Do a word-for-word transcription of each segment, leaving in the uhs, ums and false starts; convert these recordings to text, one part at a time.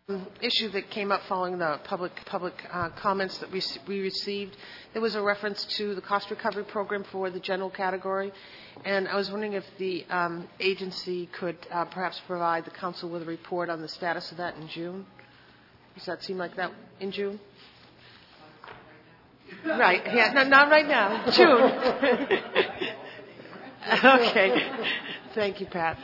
issue that came up following the public public uh, comments that we, we received. There was a reference to the cost recovery program for the general category, and I was wondering if the um, agency could uh, perhaps provide the council with a report on the status of that in June. Does that seem like that in June? Right. Yeah. No, not right now. June. Okay. Thank you, Pat.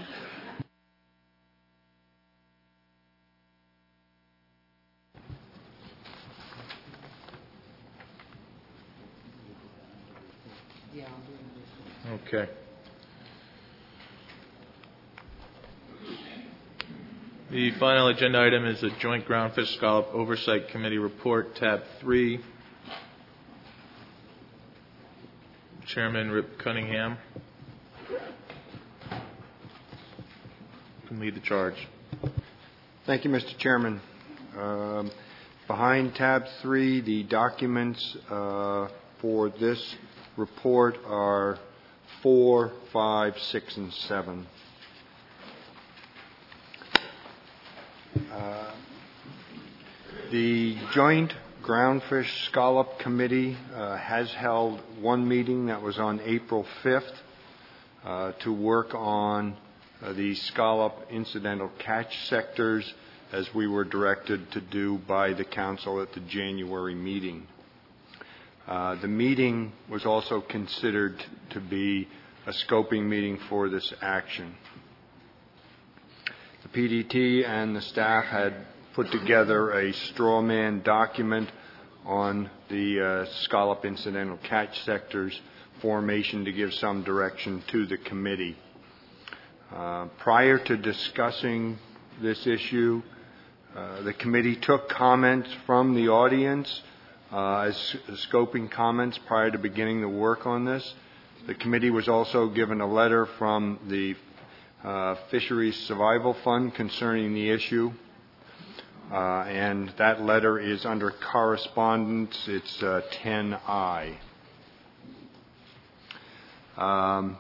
Okay. The final agenda item is the Joint Groundfish Scallop Oversight Committee Report, tab three. Chairman Rip Cunningham can lead the charge. Thank you, Mister Chairman. Um, behind tab three, the documents uh, for this report are four, five, six, and seven. Uh, the Joint Groundfish Scallop Committee uh, has held one meeting that was on April fifth uh, to work on uh, the scallop incidental catch sectors as we were directed to do by the Council at the January meeting. Uh, the meeting was also considered to be a scoping meeting for this action. The P D T and the staff had put together a straw man document on the uh, scallop incidental catch sectors formation to give some direction to the committee. Uh, prior to discussing this issue, uh, the committee took comments from the audience Uh, as scoping comments prior to beginning the work on this. The committee was also given a letter from the uh, Fisheries Survival Fund concerning the issue, uh, and that letter is under correspondence. It's uh, ten I. Um,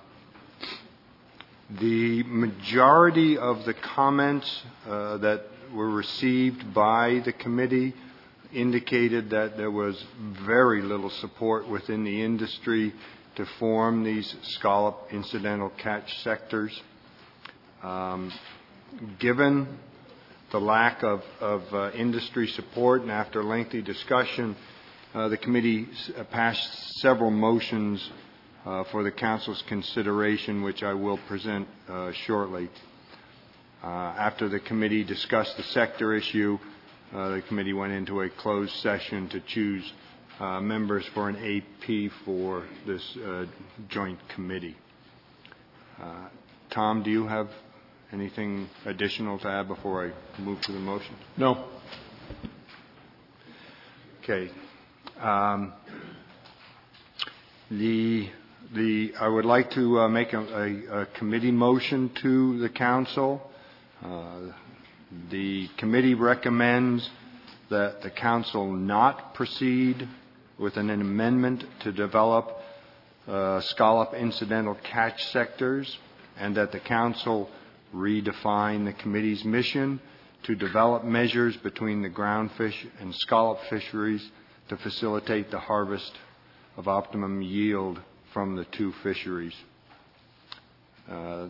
the majority of the comments uh, that were received by the committee indicated that there was very little support within the industry to form these scallop incidental catch sectors. Um, given the lack of, of uh, industry support, and after lengthy discussion, uh, the committee passed several motions uh, for the Council's consideration, which I will present uh, shortly. Uh, after the committee discussed the sector issue, Uh, the committee went into a closed session to choose uh, members for an A P for this uh, joint committee. Uh, Tom, do you have anything additional to add before I move to the motion? No. Okay. Um, the the I would like to uh, make a, a, a committee motion to the council. Uh, The committee recommends that the council not proceed with an amendment to develop uh, scallop incidental catch sectors, and that the council redefine the committee's mission to develop measures between the groundfish and scallop fisheries to facilitate the harvest of optimum yield from the two fisheries. Uh,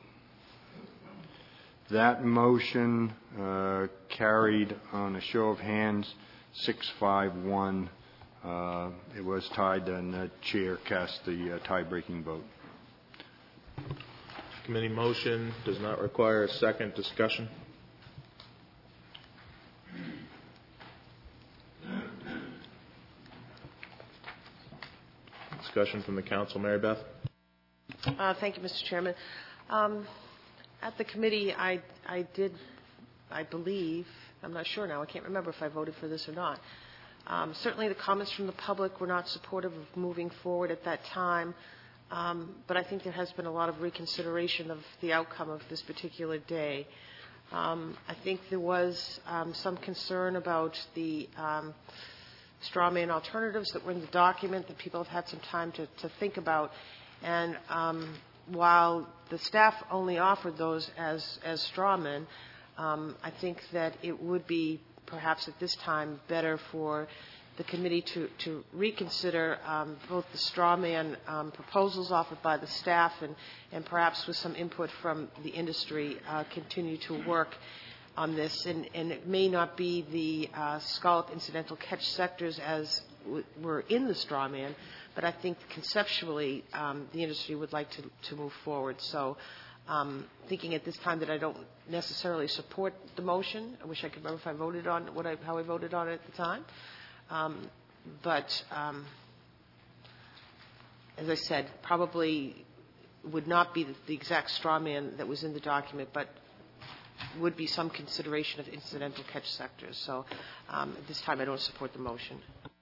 That motion uh, carried on a show of hands, six five one. Uh, it was tied, and the chair cast the uh, tie-breaking vote. Committee motion does not require a second discussion. Discussion from the council. Mary Beth. Uh, thank you, Mister Chairman. Um, At the committee, I, I did, I believe, I'm not sure now, I can't remember if I voted for this or not. Um, certainly the comments from the public were not supportive of moving forward at that time, um, but I think there has been a lot of reconsideration of the outcome of this particular day. Um, I think there was um, some concern about the um, straw man alternatives that were in the document that people have had some time to, to think about, and um, while the staff only offered those as, as straw men, um, I think that it would be perhaps at this time better for the committee to, to reconsider um, both the straw man um, proposals offered by the staff and, and perhaps with some input from the industry, uh, continue to work on this. And, and it may not be the uh, scallop incidental catch sectors as w- were in the straw man, but I think conceptually um, the industry would like to, to move forward. So um, thinking at this time that I don't necessarily support the motion. I wish I could remember if I voted on what I, how I voted on it at the time. Um, but um, as I said, probably would not be the, the exact straw man that was in the document, but would be some consideration of incidental catch sectors. So um, at this time I don't support the motion.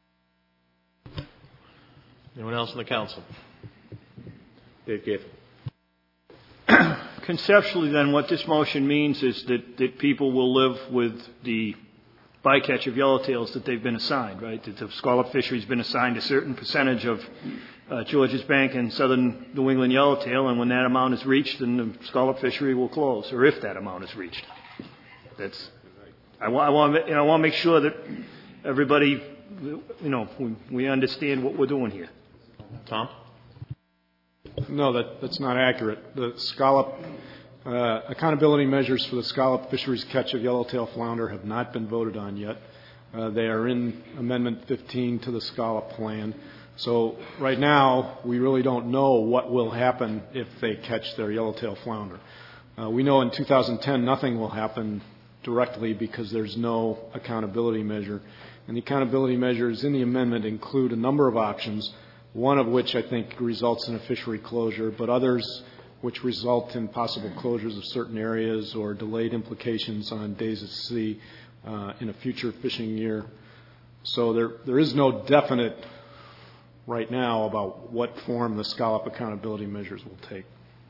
Anyone else in the council? Dave Gaither. Conceptually, then, what this motion means is that, that people will live with the bycatch of yellowtails that they've been assigned, right? That the scallop fishery's been assigned a certain percentage of uh, Georges Bank and southern New England yellowtail, and when that amount is reached, then the scallop fishery will close, or if that amount is reached. That's. I want. I want. You know, I want to make sure that everybody, you know, we, we understand what we're doing here. Tom? No, that, that's not accurate. The scallop uh, accountability measures for the scallop fisheries catch of yellowtail flounder have not been voted on yet. Uh, they are in Amendment fifteen to the scallop plan. So right now, we really don't know what will happen if they catch their yellowtail flounder. Uh, we know in two thousand ten nothing will happen directly because there's no accountability measure. And the accountability measures in the amendment include a number of options, one of which I think results in a fishery closure, but others which result in possible closures of certain areas or delayed implications on days at sea uh, in a future fishing year. So there, there is no definite right now about what form the scallop accountability measures will take.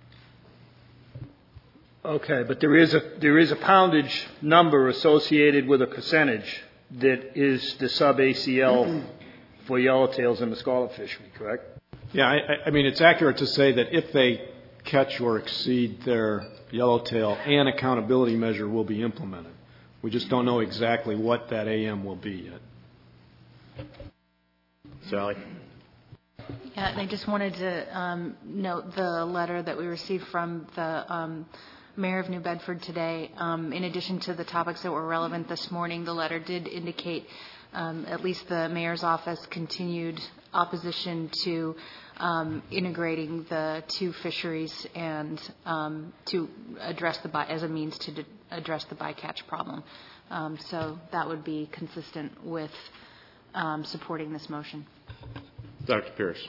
Okay, but there is a there is a poundage number associated with a percentage that is the sub A C L for yellowtails in the scallop fishery, correct? Yeah, I, I mean, it's accurate to say that if they catch or exceed their yellowtail, an accountability measure will be implemented. We just don't know exactly what that A M will be yet. Sally? Yeah, and I just wanted to um, note the letter that we received from the um, Mayor of New Bedford today. Um, in addition to the topics that were relevant this morning, the letter did indicate Um, at least the mayor's office continued opposition to um, integrating the two fisheries and um, to address the by, as a means to d- address the bycatch problem. Um, so that would be consistent with um, supporting this motion. Doctor Pierce.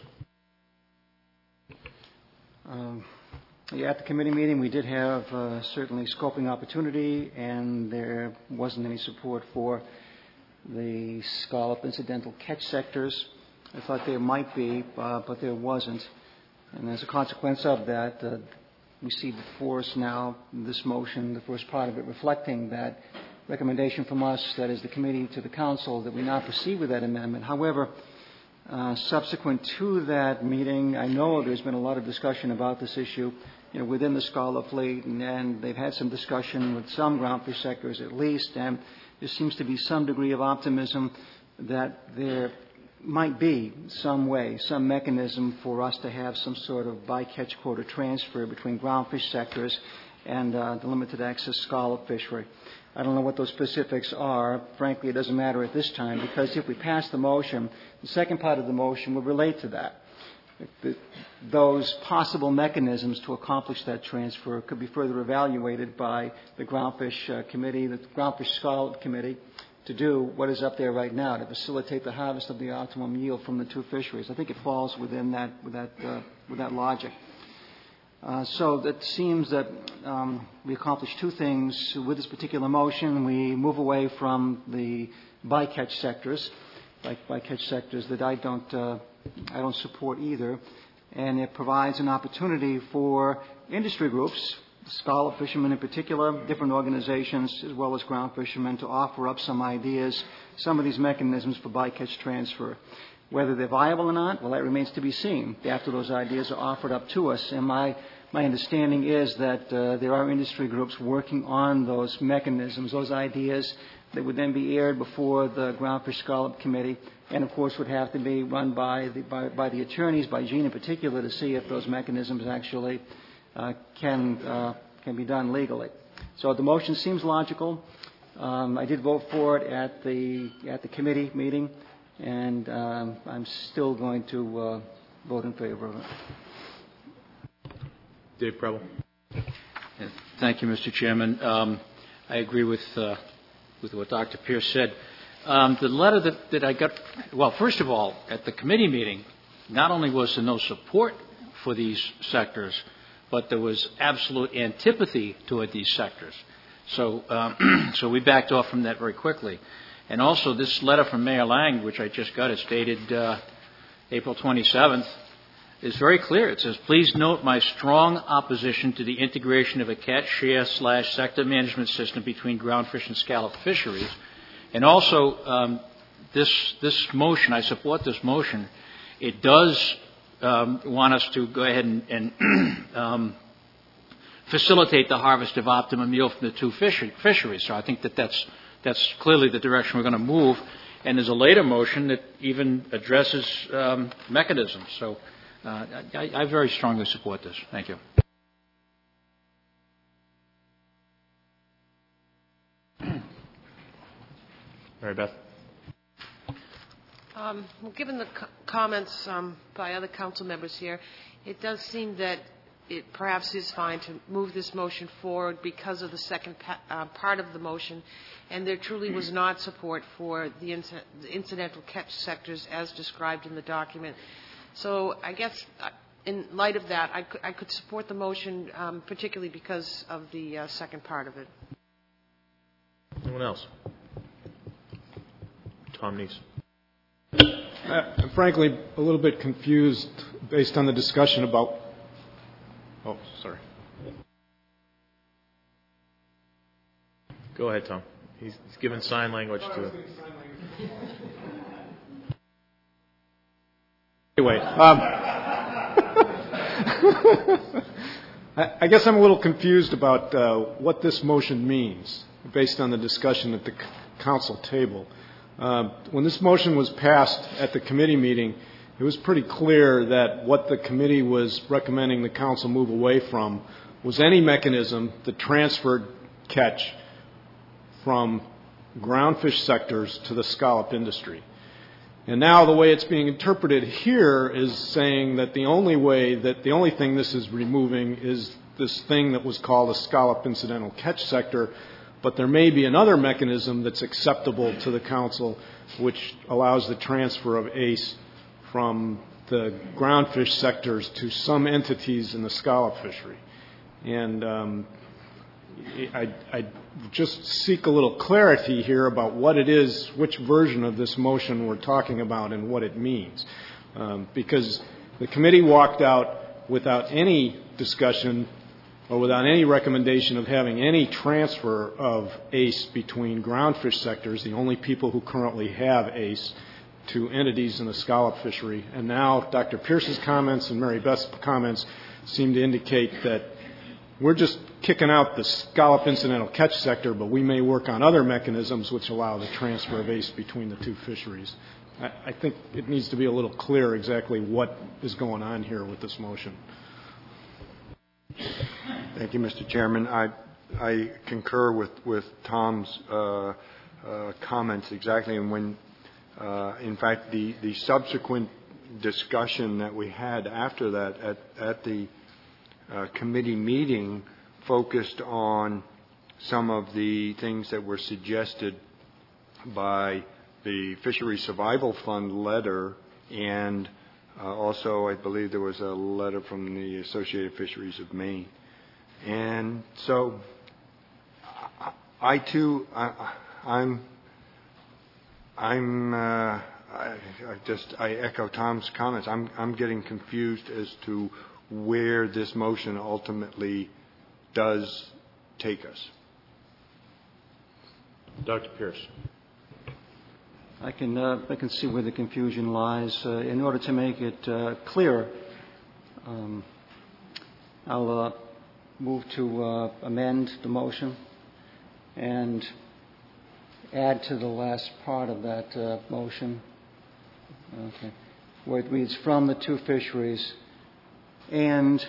Um, yeah, at the committee meeting, we did have uh, certainly scoping opportunity, and there wasn't any support for the scallop incidental catch sectors. I thought there might be, uh, but there wasn't. And as a consequence of that, uh, we see before us now this motion, the first part of it, reflecting that recommendation from us, that is the committee to the council, that we not proceed with that amendment. However, uh, subsequent to that meeting, I know there's been a lot of discussion about this issue, you know, within the scallop fleet, and, and they've had some discussion with some groundfish sectors at least, and there seems to be some degree of optimism that there might be some way, some mechanism for us to have some sort of bycatch quota transfer between groundfish sectors and uh, the limited access scallop fishery. I don't know what those specifics are. Frankly, it doesn't matter at this time, because if we pass the motion, the second part of the motion would relate to that. The, those possible mechanisms to accomplish that transfer could be further evaluated by the Groundfish uh, Committee, the Groundfish Scallop Committee, to do what is up there right now, to facilitate the harvest of the optimum yield from the two fisheries. I think it falls within that, with that, uh, with that logic. Uh, so it seems that um, we accomplish two things with this particular motion. We move away from the bycatch sectors, like bycatch sectors that I don't uh, I don't support either, and it provides an opportunity for industry groups, scallop fishermen in particular, different organizations, as well as ground fishermen, to offer up some ideas, some of these mechanisms for bycatch transfer. Whether they're viable or not, well, that remains to be seen after those ideas are offered up to us. And my my understanding is that uh, there are industry groups working on those mechanisms, those ideas that would then be aired before the Groundfish Scallop Committee, and of course would have to be run by the, by, by the attorneys, by Gene in particular, to see if those mechanisms actually uh, can, uh, can be done legally. So the motion seems logical. Um, I did vote for it at the, at the committee meeting, and um, I'm still going to uh, vote in favor of it. Dave Preble. Yeah, thank you, Mister Chairman. Um, I agree with uh, with what Doctor Pierce said. Um, the letter that, that I got, well, first of all, at the committee meeting, not only was there no support for these sectors, but there was absolute antipathy toward these sectors. So, um, so we backed off from that very quickly. And also, this letter from Mayor Lang, which I just got, is dated uh, April twenty-seventh. Is very clear. It says, please note my strong opposition to the integration of a catch share slash sector management system between groundfish and scallop fisheries. And also, um, this, this motion, I support this motion. It does um, want us to go ahead and, and um, facilitate the harvest of optimum yield from the two fisher, fisheries. So I think that that's, that's clearly the direction we're going to move. And there's a later motion that even addresses um, mechanisms. So Uh, I, I very strongly support this. Thank you. Mary Beth. Um, well, given the co- comments um, by other council members here, it does seem that it perhaps is fine to move this motion forward because of the second pa- uh, part of the motion, and there truly was not support for the, inc- the incidental catch sectors as described in the document. So I guess uh, in light of that, I could, I could support the motion, um, particularly because of the uh, second part of it. Anyone else? Tom Neese. Uh, I'm frankly a little bit confused based on the discussion about... Oh, sorry. Go ahead, Tom. He's, he's given sign language to... Anyway, um, I, I guess I'm a little confused about uh, what this motion means based on the discussion at the c- council table. Uh, when this motion was passed at the committee meeting, it was pretty clear that what the committee was recommending the council move away from was any mechanism that transferred catch from groundfish sectors to the scallop industry. And now the way it's being interpreted here is saying that the only way, that the only thing this is removing is this thing that was called a scallop incidental catch sector, but there may be another mechanism that's acceptable to the council which allows the transfer of A C E from the groundfish sectors to some entities in the scallop fishery. And um, I, I just seek a little clarity here about what it is, which version of this motion we're talking about and what it means. Um, because the committee walked out without any discussion or without any recommendation of having any transfer of A C E between groundfish sectors, the only people who currently have A C E, to entities in the scallop fishery. And now Doctor Pierce's comments and Mary Beth's comments seem to indicate that we're just kicking out the scallop incidental catch sector, but we may work on other mechanisms which allow the transfer of A C E between the two fisheries. I, I think it needs to be a little clear exactly what is going on here with this motion. Thank you, Mister Chairman. I, I concur with, with Tom's uh, uh, comments exactly. And when, uh, in fact, the, the subsequent discussion that we had after that at, at the uh, committee meeting focused on some of the things that were suggested by the Fishery Survival Fund letter, and uh, also I believe there was a letter from the Associated Fisheries of Maine. And so I, I too, I, I'm, I'm, uh, I, I just, I echo Tom's comments. I'm, I'm getting confused as to where this motion ultimately does take us. Doctor Pierce. I can, uh, I can see where the confusion lies. Uh, in order to make it uh, clear, um, I'll uh, move to uh, amend the motion and add to the last part of that uh, motion, okay, where it reads from the two fisheries and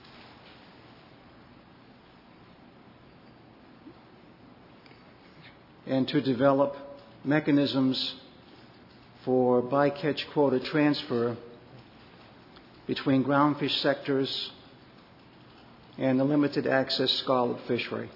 and to develop mechanisms for bycatch quota transfer between groundfish sectors and the limited access scallop fishery.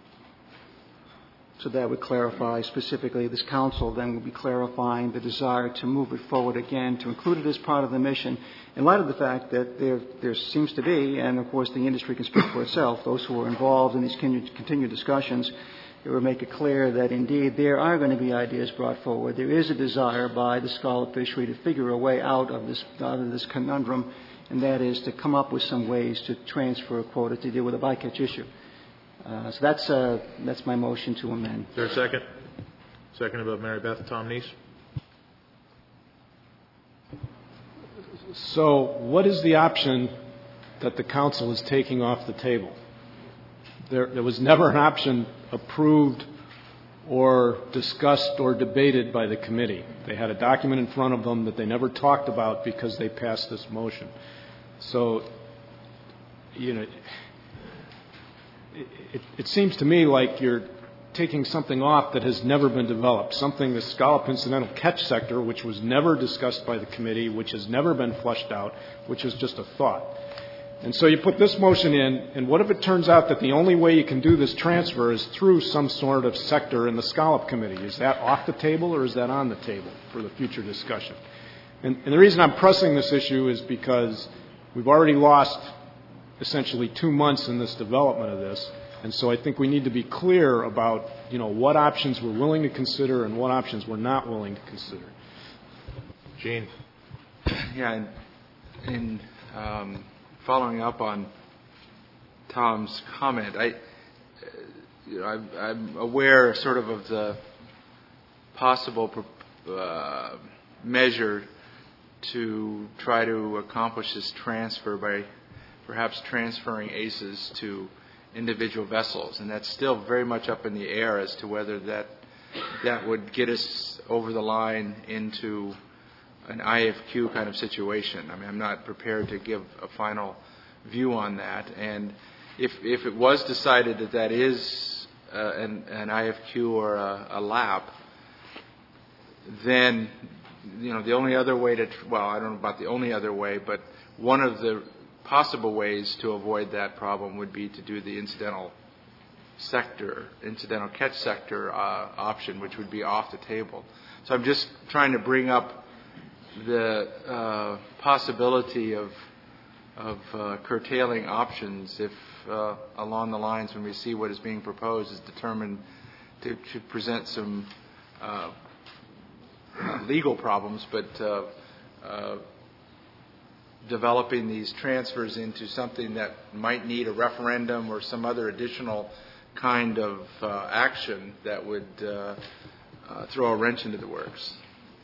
So that would clarify specifically, this council then would be clarifying the desire to move it forward again, to include it as part of the mission, in light of the fact that there, there seems to be, and of course the industry can speak for itself, those who are involved in these continued discussions, it would make it clear that indeed there are going to be ideas brought forward. There is a desire by the scallop fishery to figure a way out of this, out of this conundrum, and that is to come up with some ways to transfer a quota to deal with a bycatch issue. Uh, so that's, uh, that's my motion to amend. Is there a second? Second about Mary Beth Tom Neese. So what is the option that the council is taking off the table? There, there was never an option approved or discussed or debated by the committee. They had a document in front of them that they never talked about because they passed this motion. So, you know, it, it, it seems to me like you're taking something off that has never been developed, something the scallop incidental catch sector, which was never discussed by the committee, which has never been fleshed out, which is just a thought. And so you put this motion in, and what if it turns out that the only way you can do this transfer is through some sort of sector in the scallop committee? Is that off the table or is that on the table for the future discussion? And, and the reason I'm pressing this issue is because we've already lost essentially two months in this development of this, and so I think we need to be clear about, you know, what options we're willing to consider and what options we're not willing to consider. Gene. Yeah, and in um, following up on Tom's comment, I, you know, I'm, I'm aware sort of of the possible uh, measure to try to accomplish this transfer by perhaps transferring A C Es to individual vessels, and that's still very much up in the air as to whether that that would get us over the line into an I F Q kind of situation. I mean, I'm not prepared to give a final view on that, and if if it was decided that that is uh, an, an I F Q or a, a L A P, then, you know, the only other way to, well, I don't know about the only other way, but one of the possible ways to avoid that problem would be to do the incidental sector, incidental catch sector uh, option, which would be off the table. So I'm just trying to bring up the uh, possibility of of uh, curtailing options if uh, along the lines when we see what is being proposed is determined to, to present some uh, not legal problems, but uh, uh, developing these transfers into something that might need a referendum or some other additional kind of uh, action that would uh, uh, throw a wrench into the works.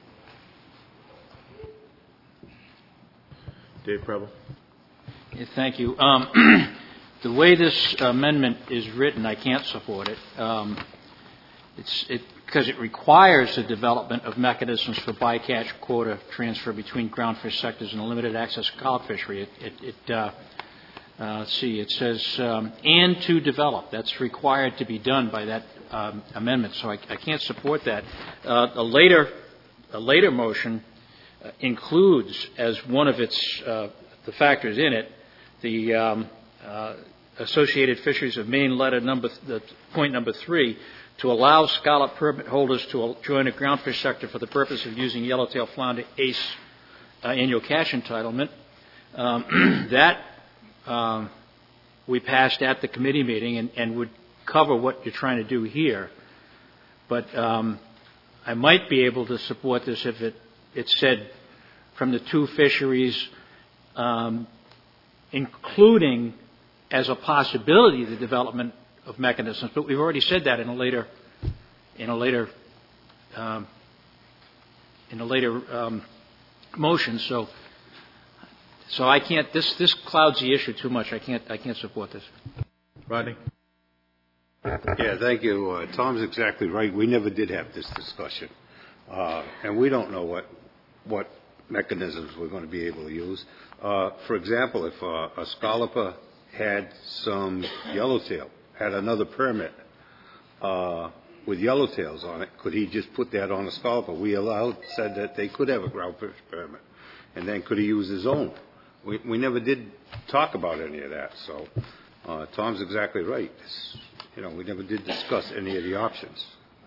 Dave Preble. Yeah, thank you. Um, the way this amendment is written, I can't support it. Um, it's it because it requires the development of mechanisms for bycatch quota transfer between groundfish sectors and a limited access scallop fishery. It, it, it uh, uh, let's see, it says, um, and to develop. That's required to be done by that um, amendment, so I, I can't support that. Uh, a later, a later motion uh, includes as one of its uh, the factors in it the um, uh, Associated Fisheries of Maine letter number th- the point number three, to allow scallop permit holders to join a groundfish sector for the purpose of using yellowtail flounder A C E uh, annual catch entitlement. Um, that um, we passed at the committee meeting and, and would cover what you're trying to do here. But um, I might be able to support this if it, it said from the two fisheries, um, including as a possibility the development of mechanisms, but we've already said that in a later, in a later, um, in a later um, motion. So So I can't, this, this clouds the issue too much. I can't, I can't support this. Rodney? Yeah, thank you. Uh, Tom's exactly right. We never did have this discussion. Uh, and we don't know what, what mechanisms we're going to be able to use. Uh, for example, if uh, a scalloper had some yellowtail, had another permit uh, with yellowtails on it, could he just put that on a scalloper? We allowed, said that they could have a groundfish permit. And then could he use his own? We, we never did talk about any of that. So uh, Tom's exactly right. It's, you know, we never did discuss any of the options.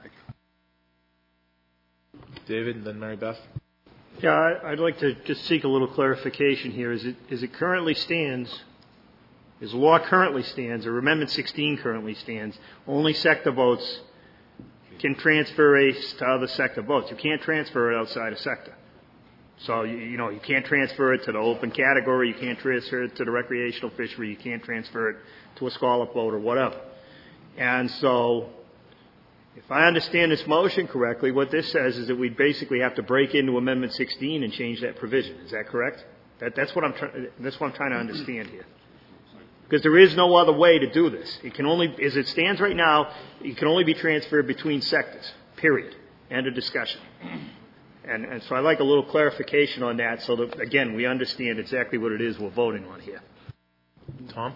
David, and then Mary Beth. Yeah, I- I'd like to just seek a little clarification here. As it, as it currently stands, as the law currently stands, or Amendment sixteen currently stands, only sector boats can transfer ACE to other sector boats. You can't transfer it outside a sector. So, you, you know, you can't transfer it to the open category, you can't transfer it to the recreational fishery, you can't transfer it to a scallop boat or whatever. And so, if I understand this motion correctly, what this says is that we basically have to break into Amendment sixteen and change that provision. Is that correct? That, that's what I'm trying. That's what I'm trying to understand here. Because there is no other way to do this. It can only, as it stands right now, it can only be transferred between sectors. Period. End of discussion. And, and so I'd like a little clarification on that, so that again we understand exactly what it is we're voting on here. Tom?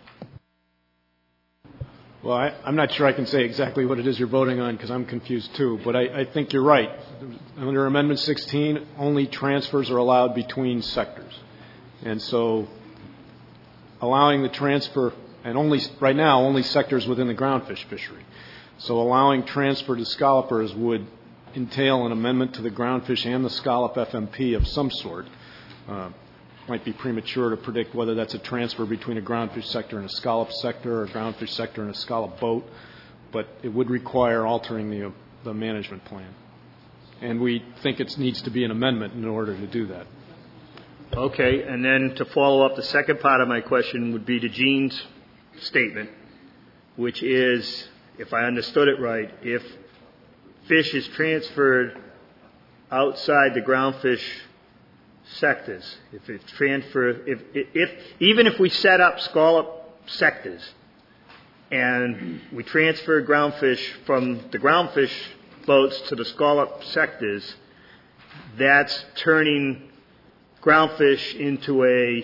Well, I, I'm not sure I can say exactly what it is you're voting on because I'm confused too, but I, I think you're right. Under Amendment sixteen, only transfers are allowed between sectors. And so allowing the transfer, and only right now, only sectors within the groundfish fishery. So allowing transfer to scallopers would entail an amendment to the groundfish and the scallop F M P of some sort. Uh, might be premature to predict whether that's a transfer between a groundfish sector and a scallop sector or a groundfish sector and a scallop boat, but it would require altering the, the management plan. And we think it needs to be an amendment in order to do that. Okay, and then to follow up, the second part of my question would be to Gene's statement, which is, if I understood it right, if fish is transferred outside the groundfish sectors, if it's transferred, if, if, if even if we set up scallop sectors and we transfer groundfish from the groundfish boats to the scallop sectors, that's turning groundfish into a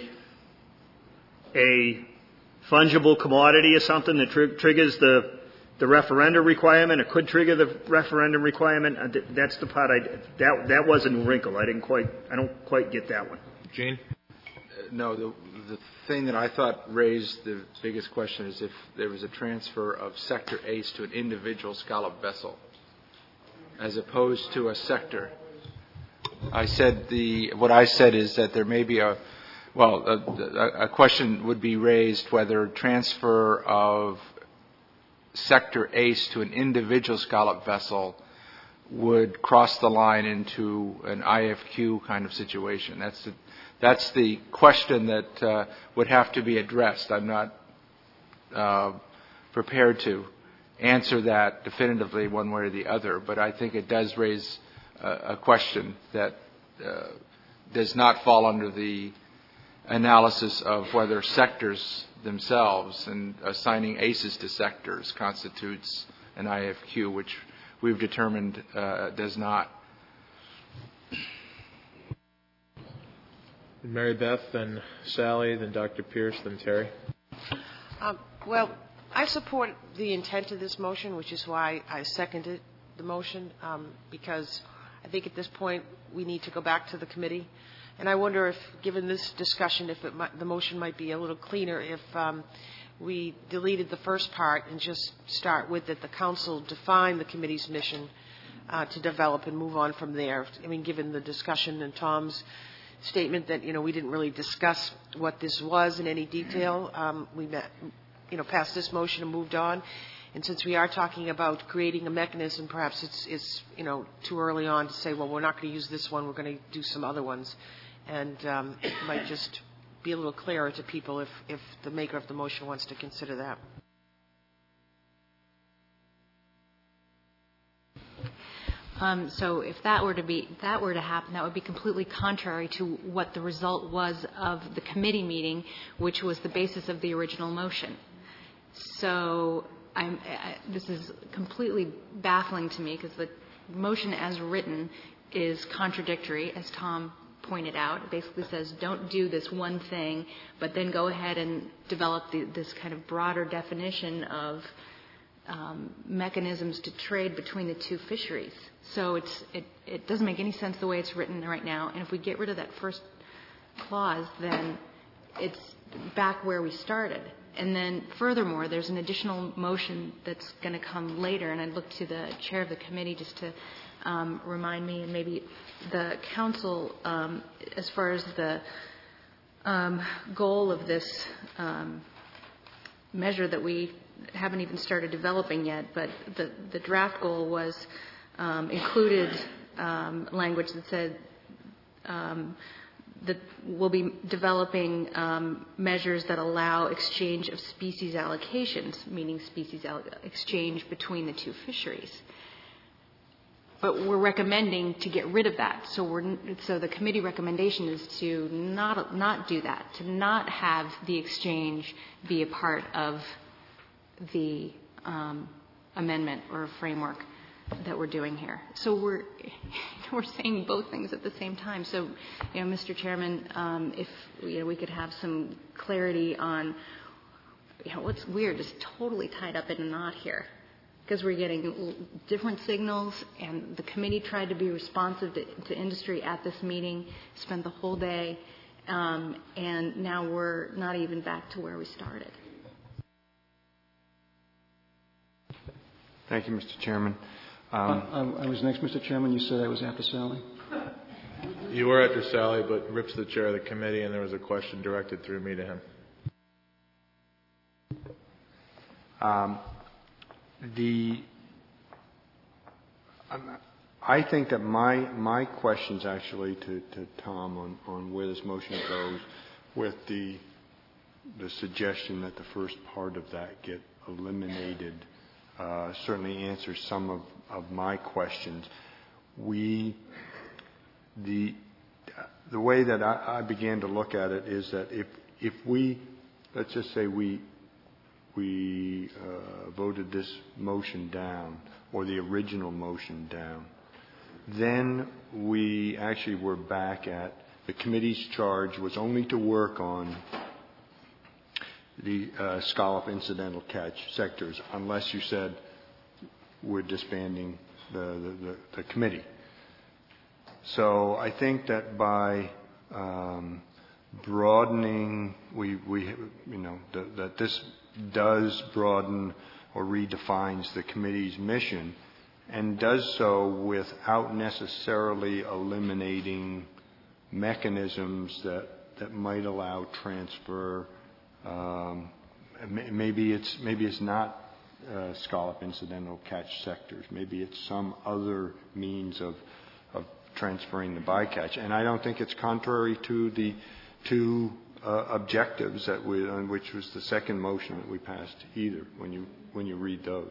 a fungible commodity or something that tr- triggers the the referendum requirement, or could trigger the referendum requirement. Uh, th- that's the part I that that was a new wrinkle. I didn't quite I don't quite get that one. Gene? Uh, no, the the thing that I thought raised the biggest question is if there was a transfer of sector ACE to an individual scallop vessel, as opposed to a sector. I said the what I said is that there may be a well a, a question would be raised whether transfer of sector ACE to an individual scallop vessel would cross the line into an I F Q kind of situation. That's the, that's the question that uh, would have to be addressed. I'm not uh, prepared to answer that definitively one way or the other, but I think it does raise a, a question that uh, does not fall under the analysis of whether sectors themselves and assigning ACEs to sectors constitutes an I F Q, which we've determined uh, does not. Mary Beth, then Sally, then Doctor Pierce, then Terry. Um, well, I support the intent of this motion, which is why I seconded the motion, um, because I think at this point we need to go back to the committee. And I wonder if, given this discussion, if it might, the motion might be a little cleaner if um, we deleted the first part and just start with that the council define the committee's mission uh, to develop and move on from there. I mean, given the discussion and Tom's statement that, you know, we didn't really discuss what this was in any detail. Um, we met, you know, passed this motion and moved on. And since we are talking about creating a mechanism, perhaps it's, it's you know, too early on to say, well, we're not going to use this one, we're going to do some other ones. And um, it might just be a little clearer to people if, if the maker of the motion wants to consider that. Um, so if that were to be that were to happen, that would be completely contrary to what the result was of the committee meeting, which was the basis of the original motion. So I'm, I, this is completely baffling to me because the motion as written is contradictory, as Tom pointed out. It basically says don't do this one thing, but then go ahead and develop the, this kind of broader definition of um, mechanisms to trade between the two fisheries. So it's, it, it doesn't make any sense the way it's written right now. And if we get rid of that first clause, then it's back where we started. And then furthermore, there's an additional motion that's going to come later, and I'd look to the chair of the committee just to um, remind me, and maybe the council, um, as far as the um, goal of this um, measure that we haven't even started developing yet, but the, the draft goal was um, included um, language that said um, that we'll be developing um, measures that allow exchange of species allocations, meaning species al- exchange between the two fisheries. But we're recommending to get rid of that. So we're so the committee recommendation is to not not do that, to not have the exchange be a part of the um, amendment or framework that we're doing here. So we're we're saying both things at the same time. So, you know, Mister Chairman, um, if you know we could have some clarity on, you know, what's weird is totally tied up in a knot here, because we're getting different signals, and the committee tried to be responsive to, to industry at this meeting, spent the whole day, um, and now we're not even back to where we started. Thank you, Mister Chairman. Um, uh, I, I was next, Mister Chairman. You said I was after Sally. You were after Sally, but Rip's the chair of the committee, and there was a question directed through me to him. Um, the um, I think that my my questions actually to, to Tom on, on where this motion goes, with the the suggestion that the first part of that get eliminated, uh, certainly answers some of, of my questions. We the the way that I, I began to look at it is that if if we let's just say we we uh, voted this motion down, or the original motion down, then we actually were back at the committee's charge was only to work on the uh, scallop incidental catch sectors, unless you said we're disbanding the, the, the, the committee. So I think that by um, broadening, we, we you know, the, that this does broaden or redefines the committee's mission, and does so without necessarily eliminating mechanisms that, that might allow transfer. Um, maybe it's maybe it's not uh, scallop incidental catch sectors. Maybe it's some other means of of transferring the bycatch. And I don't think it's contrary to the two uh, objectives that we, on which was the second motion that we passed either. When you when you read those.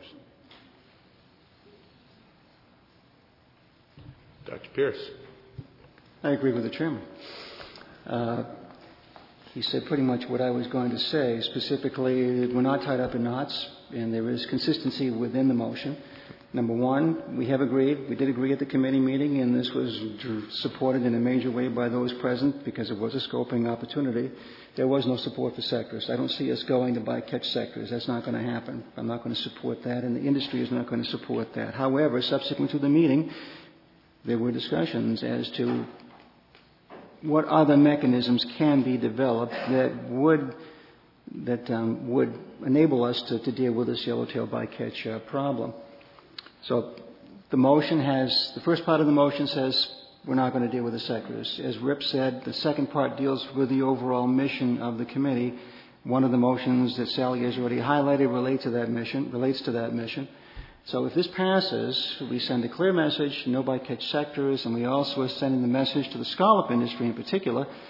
Doctor Pierce. I agree with the chairman. Uh, he said pretty much what I was going to say. Specifically, we're not tied up in knots, and there is consistency within the motion. Number one, we have agreed, we did agree at the committee meeting, and this was supported in a major way by those present because it was a scoping opportunity. There was no support for sectors. I don't see us going to bycatch sectors. That's not going to happen. I'm not going to support that, and the industry is not going to support that. However, subsequent to the meeting, there were discussions as to what other mechanisms can be developed that would that um, would enable us to, to deal with this yellowtail bycatch uh, problem. So the motion has, the first part of the motion says we're not going to deal with the sectors. As Rip said, the second part deals with the overall mission of the committee. One of the motions that Sally has already highlighted relates to that mission, relates to that mission. So if this passes, we send a clear message, no bycatch sectors, and we also are sending the message to the scallop industry in particular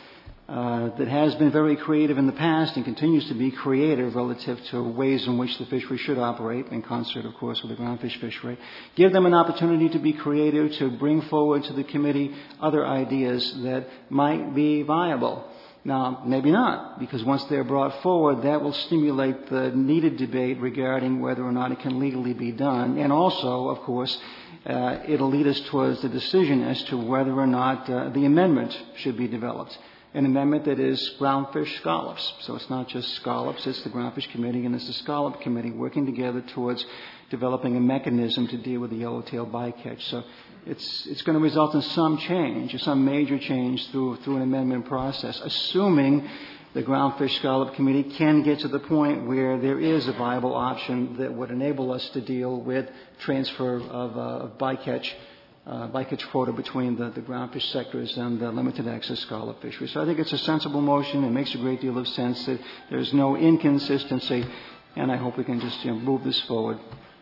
uh, that has been very creative in the past and continues to be creative relative to ways in which the fishery should operate, in concert, of course, with the groundfish fishery. Give them an opportunity to be creative, to bring forward to the committee other ideas that might be viable. Now, maybe not, because once they're brought forward, that will stimulate the needed debate regarding whether or not it can legally be done. And also, of course, uh, it'll lead us towards the decision as to whether or not uh, the amendment should be developed. An amendment that is groundfish scallops. So it's not just scallops, it's the groundfish committee and it's the scallop committee working together towards developing a mechanism to deal with the yellowtail bycatch. So it's it's going to result in some change, or some major change through through an amendment process, assuming the groundfish scallop committee can get to the point where there is a viable option that would enable us to deal with transfer of, uh, of bycatch Uh, bycatch quota between the, the groundfish sectors and the limited access scallop fishery. So I think it's a sensible motion. It makes a great deal of sense. That there's no inconsistency, and I hope we can just you know, move this forward.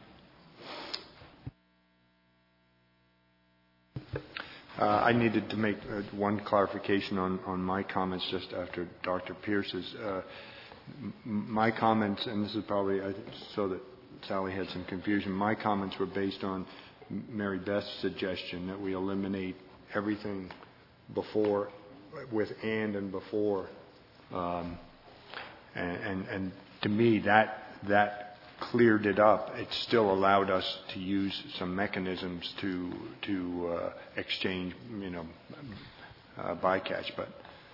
Uh, I needed to make uh, one clarification on, on my comments just after Doctor Pierce's. Uh, m- my comments, and this is probably uh, so that Sally had some confusion, my comments were based on Mary Beth's suggestion that we eliminate everything before, with and and before, um, and, and and to me that that cleared it up. It still allowed us to use some mechanisms to to uh, exchange, you know, uh, bycatch. But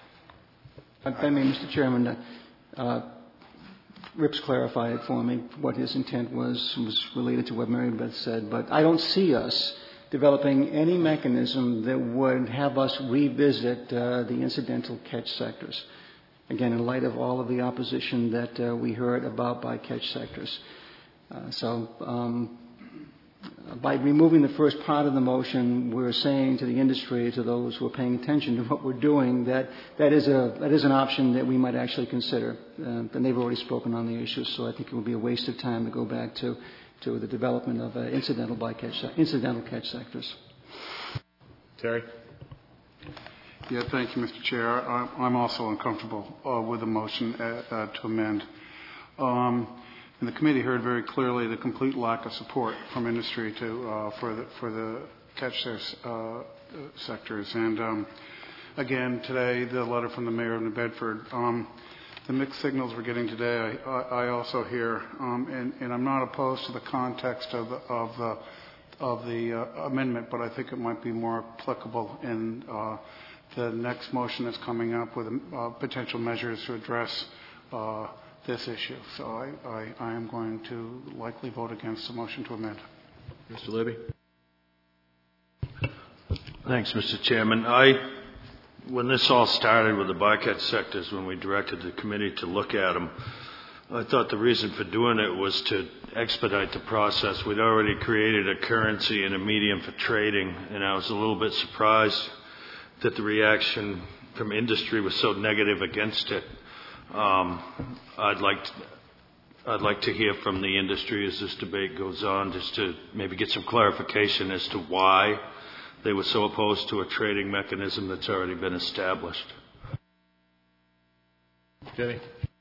I mean, Mister Chairman, uh, Rips clarified for me what his intent was, was related to what Mary Beth said, but I don't see us developing any mechanism that would have us revisit uh, the incidental catch sectors. Again, in light of all of the opposition that uh, we heard about bycatch sectors. Uh, so, um, by removing the first part of the motion, we're saying to the industry, to those who are paying attention to what we're doing, that that is a that is an option that we might actually consider. Uh, and they've already spoken on the issue, so I think it would be a waste of time to go back to, to the development of uh, incidental bycatch, incidental catch sectors. Terry? Yeah, thank you, Mister Chair. I, I'm also uncomfortable uh, with the motion uh, uh, to amend. Um, And the committee heard very clearly the complete lack of support from industry to uh, for the for the catch uh, sectors. And um, again, today the letter from the mayor of New Bedford. Um, the mixed signals we're getting today, I, I also hear, um, and, and I'm not opposed to the context of the of the of the uh, amendment, but I think it might be more applicable in uh, the next motion that's coming up with uh, potential measures to address Uh, this issue. So I, I, I am going to likely vote against the motion to amend. Mister Libby? Thanks, Mister Chairman. I, when this all started with the bycatch sectors, when we directed the committee to look at them, I thought the reason for doing it was to expedite the process. We'd already created a currency and a medium for trading, and I was a little bit surprised that the reaction from industry was so negative against it. Um, I'd like to, I'd like to hear from the industry as this debate goes on, just to maybe get some clarification as to why they were so opposed to a trading mechanism that's already been established. Jenny?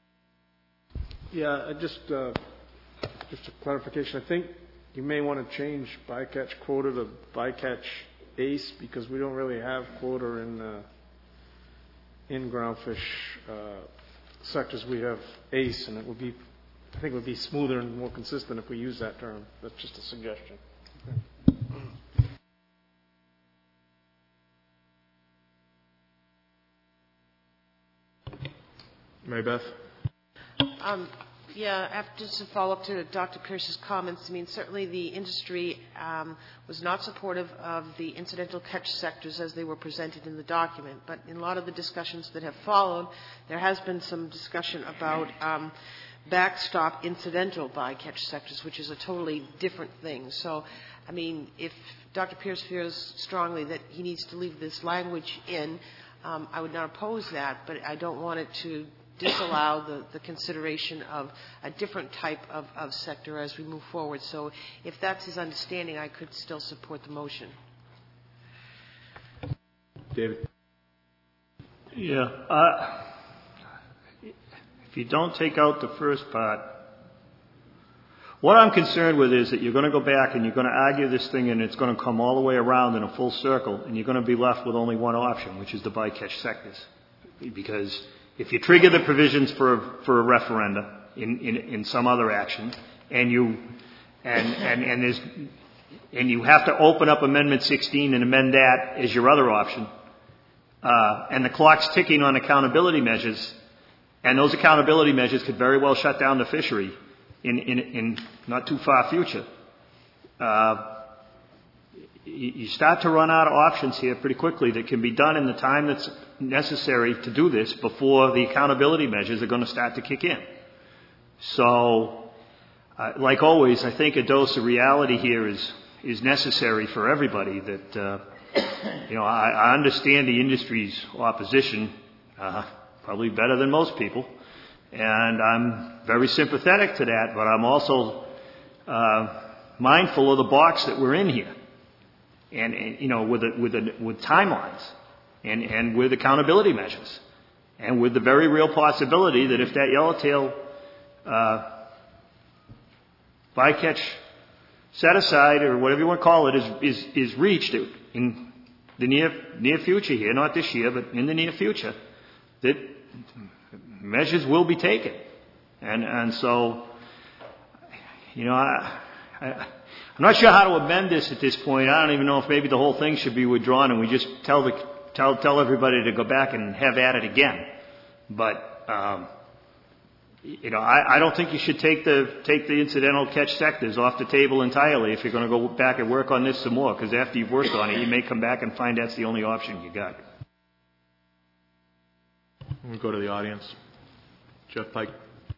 Yeah, I just uh, just a clarification. I think you may want to change bycatch quota to bycatch ace, because we don't really have quota in uh, in groundfish uh, sectors. We have ace, and it would be, I think it would be smoother and more consistent if we use that term. That's just a suggestion. Mary Beth? Um, yeah, after just a follow-up to Doctor Pierce's comments, I mean, certainly the industry um, was not supportive of the incidental catch sectors as they were presented in the document, but in a lot of the discussions that have followed, there has been some discussion about um, backstop incidental bycatch sectors, which is a totally different thing. So, I mean, if Doctor Pierce feels strongly that he needs to leave this language in, um, I would not oppose that, but I don't want it to disallow the, the consideration of a different type of, of sector as we move forward. So if that's his understanding, I could still support the motion. David? Yeah. Uh, if you don't take out the first part, what I'm concerned with is that you're going to go back and you're going to argue this thing and it's going to come all the way around in a full circle and you're going to be left with only one option, which is the bycatch sectors. Because if you trigger the provisions for, for a referendum in, in, in some other action and you, and, and, and there's, and you have to open up Amendment sixteen and amend that as your other option, uh, and the clock's ticking on accountability measures, and those accountability measures could very well shut down the fishery in, in, in not too far future. Uh, you start to run out of options here pretty quickly that can be done in the time that's necessary to do this before the accountability measures are going to start to kick in. So, uh, like always, I think a dose of reality here is is necessary for everybody. That uh, you know, I, I understand the industry's opposition uh, probably better than most people, and I'm very sympathetic to that. But I'm also uh, mindful of the box that we're in here, and, and you know, with a, with a, with timelines, and and with accountability measures, and with the very real possibility that if that yellowtail uh, bycatch set aside, or whatever you want to call it, is is, is reached in the near near future here, not this year, but in the near future, that measures will be taken, and and so, you know, I, I I'm not sure how to amend this at this point. I don't even know if maybe the whole thing should be withdrawn and we just tell the tell tell everybody to go back and have at it again. But um, you know, I, I don't think you should take the take the incidental catch sectors off the table entirely if you're going to go back and work on this some more. Because after you've worked on it, you may come back and find that's the only option you got. We'll go to the audience. Jeff Pike.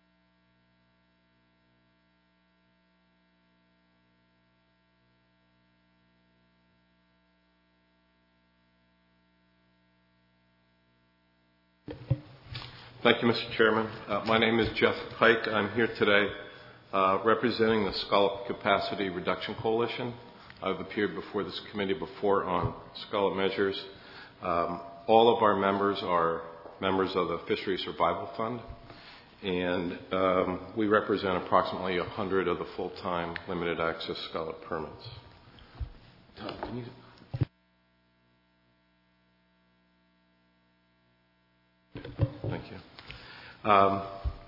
Thank you, Mister Chairman. Uh, my name is Jeff Pike. I'm here today uh, representing the Scallop Capacity Reduction Coalition. I've appeared before this committee before on scallop measures. Um, all of our members are members of the Fishery Survival Fund, and um, we represent approximately one hundred of the full-time limited access scallop permits. Tom, can you... Thank you. Um,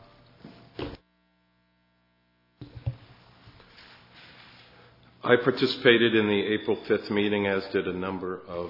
I participated in the April fifth meeting, as did a number of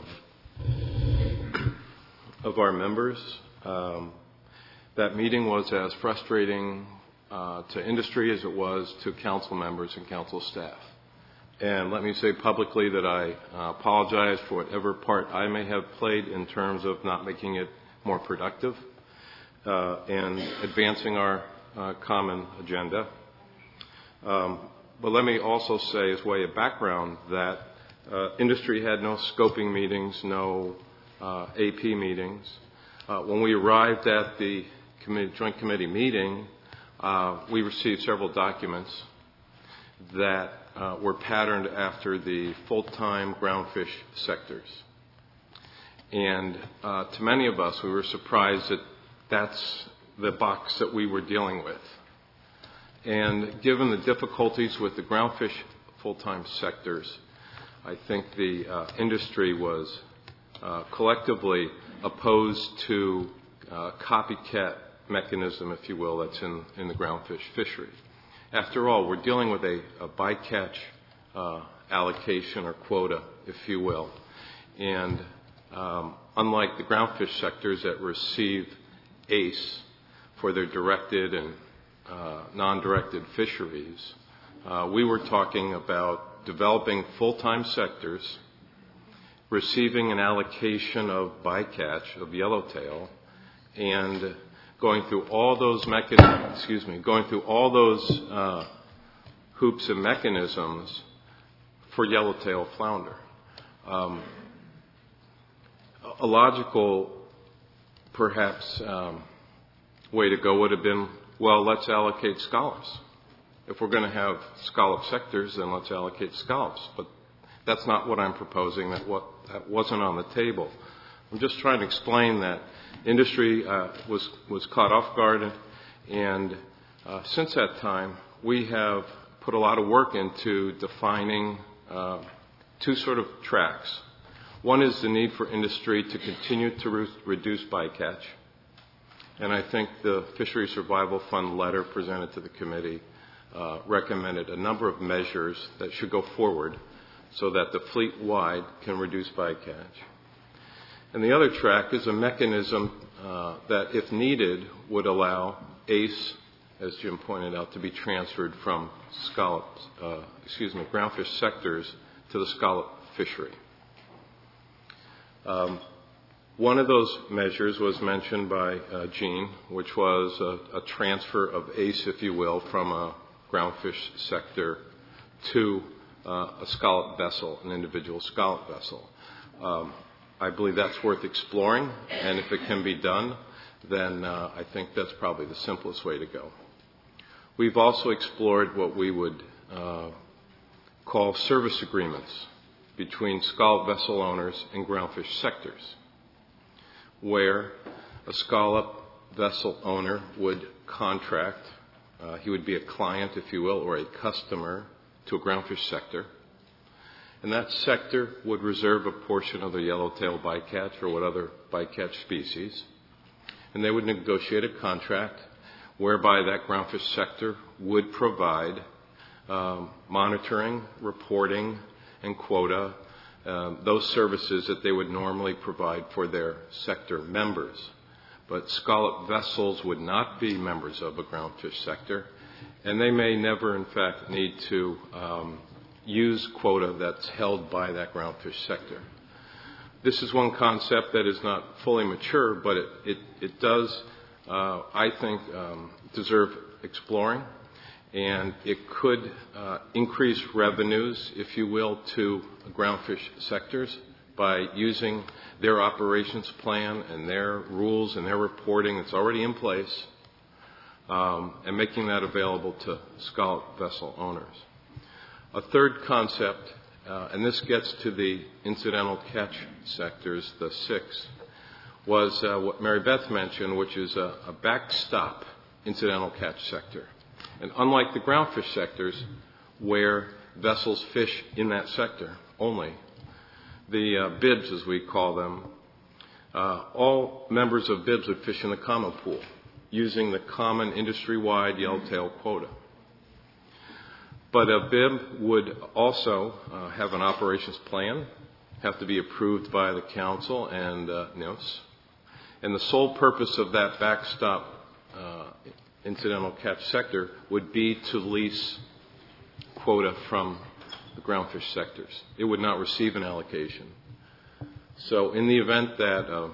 of our members. Um, that meeting was as frustrating uh, to industry as it was to council members and council staff. And let me say publicly that I uh, apologize for whatever part I may have played in terms of not making it more productive uh, and advancing our uh, common agenda. Um, but let me also say, as way of background, that uh, industry had no scoping meetings, no uh, A P meetings. Uh, when we arrived at the committee, joint committee meeting, uh, we received several documents that uh, were patterned after the full-time groundfish sectors. And uh, to many of us, we were surprised that that's the box that we were dealing with. And given the difficulties with the groundfish full-time sectors, I think the uh, industry was uh, collectively opposed to uh, copycat mechanism, if you will, that's in, in the groundfish fishery. After all, we're dealing with a, a bycatch uh, allocation or quota, if you will. And um, unlike the groundfish sectors that receive A C E for their directed and uh, non-directed fisheries, uh, we were talking about developing full-time sectors, receiving an allocation of bycatch, of yellowtail, and going through all those mechanisms, excuse me, going through all those uh, hoops and mechanisms for yellowtail flounder. Um, a logical, perhaps, um, way to go would have been, well, let's allocate scallops. If we're going to have scallop sectors, then let's allocate scallops. But that's not what I'm proposing. That what that wasn't on the table. I'm just trying to explain that industry uh, was, was caught off guard, and uh, since that time, we have put a lot of work into defining uh, two sort of tracks. One is the need for industry to continue to re- reduce bycatch. And I think the Fisheries Survival Fund letter presented to the committee uh, recommended a number of measures that should go forward so that the fleet-wide can reduce bycatch. And the other track is a mechanism uh, that, if needed, would allow ACE, as Jim pointed out, to be transferred from scallops, uh, excuse me, groundfish sectors to the scallop fishery. Um, one of those measures was mentioned by uh, Gene, which was a, a transfer of ACE, if you will, from a groundfish sector to uh, a scallop vessel, an individual scallop vessel. Um, I believe that's worth exploring, and if it can be done, then uh, I think that's probably the simplest way to go. We've also explored what we would uh, call service agreements between scallop vessel owners and groundfish sectors, where a scallop vessel owner would contract, uh, he would be a client, if you will, or a customer to a groundfish sector, and that sector would reserve a portion of the yellowtail bycatch or what other bycatch species, and they would negotiate a contract whereby that groundfish sector would provide um, monitoring, reporting, and quota, um, those services that they would normally provide for their sector members. But scallop vessels would not be members of a groundfish sector, and they may never, in fact, need to um, use quota that's held by that groundfish sector. This is one concept that is not fully mature, but it, it, it does, uh, I think, um, deserve exploring. And it could uh, increase revenues, if you will, to groundfish sectors by using their operations plan and their rules and their reporting that's already in place, um, and making that available to scallop vessel owners. A third concept, uh, and this gets to the incidental catch sectors, the six, was uh, what Mary Beth mentioned, which is a, a backstop incidental catch sector. And unlike the groundfish sectors, where vessels fish in that sector only, the uh, B I Bs, as we call them, uh, all members of B I Bs would fish in the common pool using the common industry-wide yellowtail quota. But a B I B would also uh, have an operations plan, have to be approved by the council and uh, N I O S. And the sole purpose of that backstop uh, incidental catch sector would be to lease quota from the groundfish sectors. It would not receive an allocation. So in the event that a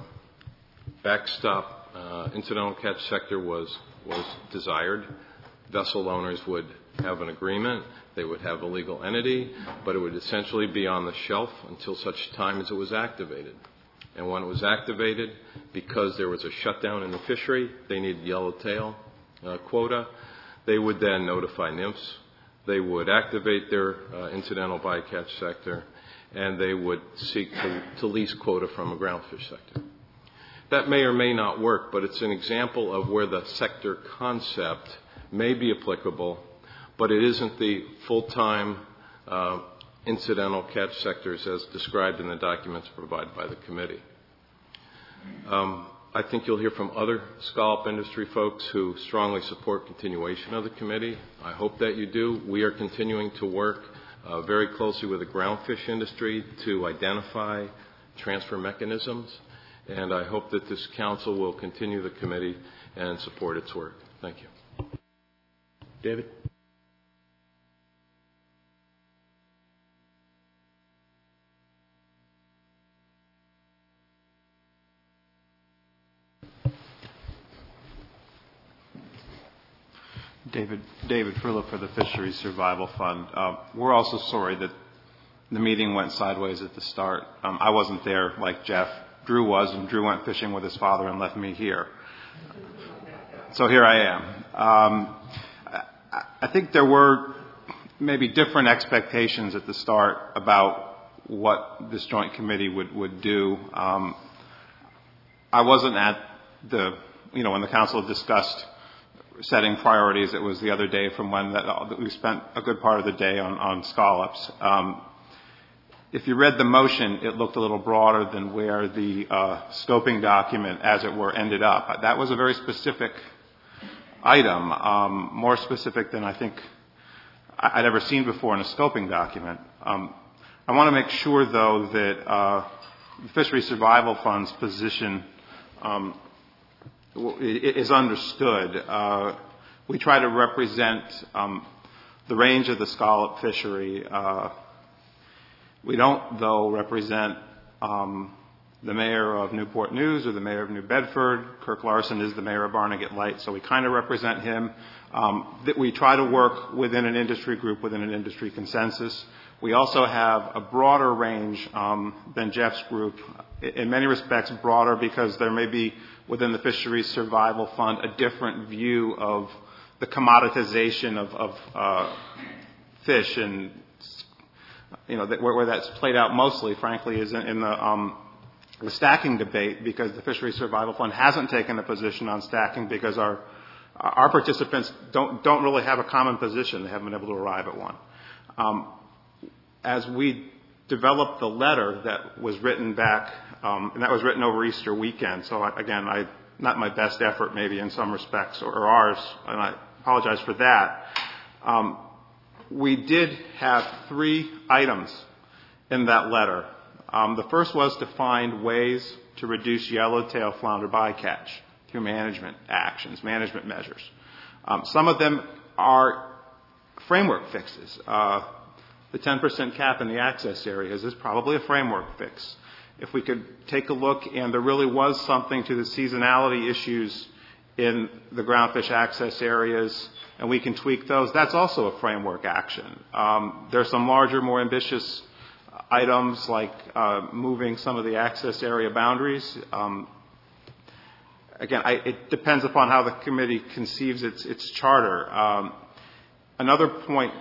backstop uh, incidental catch sector was, was desired, vessel owners would have an agreement, they would have a legal entity, but it would essentially be on the shelf until such time as it was activated. And when it was activated, because there was a shutdown in the fishery, they needed yellowtail Uh, quota, they would then notify N I M S, they would activate their uh, incidental bycatch sector, and they would seek to, to lease quota from a groundfish sector. That may or may not work, but it's an example of where the sector concept may be applicable, but it isn't the full-time uh, incidental catch sectors as described in the documents provided by the committee. Um, I think you'll hear from other scallop industry folks who strongly support continuation of the committee. I hope that you do. We are continuing to work uh, very closely with the groundfish industry to identify transfer mechanisms, and I hope that this council will continue the committee and support its work. Thank you. David? David David Frillo for the Fisheries Survival Fund. Uh, we're also sorry that the meeting went sideways at the start. Um, I wasn't there like Jeff. Drew was, and Drew went fishing with his father and left me here. So here I am. Um, I, I think there were maybe different expectations at the start about what this joint committee would, would do. Um, I wasn't at the, you know, when the council discussed setting priorities. It was the other day from when that, that we spent a good part of the day on, on scallops. Um, if you read the motion, it looked a little broader than where the uh, scoping document, as it were, ended up. That was a very specific item, um, more specific than I think I'd ever seen before in a scoping document. Um, I want to make sure, though, that uh, the Fisheries Survival Fund's position um, is understood. Uh, we try to represent um, the range of the scallop fishery. Uh, we don't, though, represent um, the mayor of Newport News or the mayor of New Bedford. Kirk Larson is the mayor of Barnegat Light, so we kind of represent him. Um, that we try to work within an industry group, within an industry consensus. We also have a broader range um, than Jeff's group, in many respects broader because there may be within the Fisheries Survival Fund a different view of the commoditization of, of uh, fish, and you know that, where, where that's played out mostly, frankly, is in, in the, um, the stacking debate, because the Fisheries Survival Fund hasn't taken a position on stacking because our our participants don't don't really have a common position. They haven't been able to arrive at one. Um, as we developed the letter that was written back, um, and that was written over Easter weekend. So I, again, I not my best effort maybe in some respects, or, or ours, and I apologize for that. Um, we did have three items in that letter. Um, the first was to find ways to reduce yellowtail flounder bycatch through management actions, management measures. Um, some of them are framework fixes. Uh, the ten percent cap in the access areas is probably a framework fix. If we could take a look, and there really was something to the seasonality issues in the groundfish access areas, and we can tweak those, that's also a framework action. Um, there are some larger, more ambitious items like uh, moving some of the access area boundaries. Um, Again, I, it depends upon how the committee conceives its, its charter. Um, another point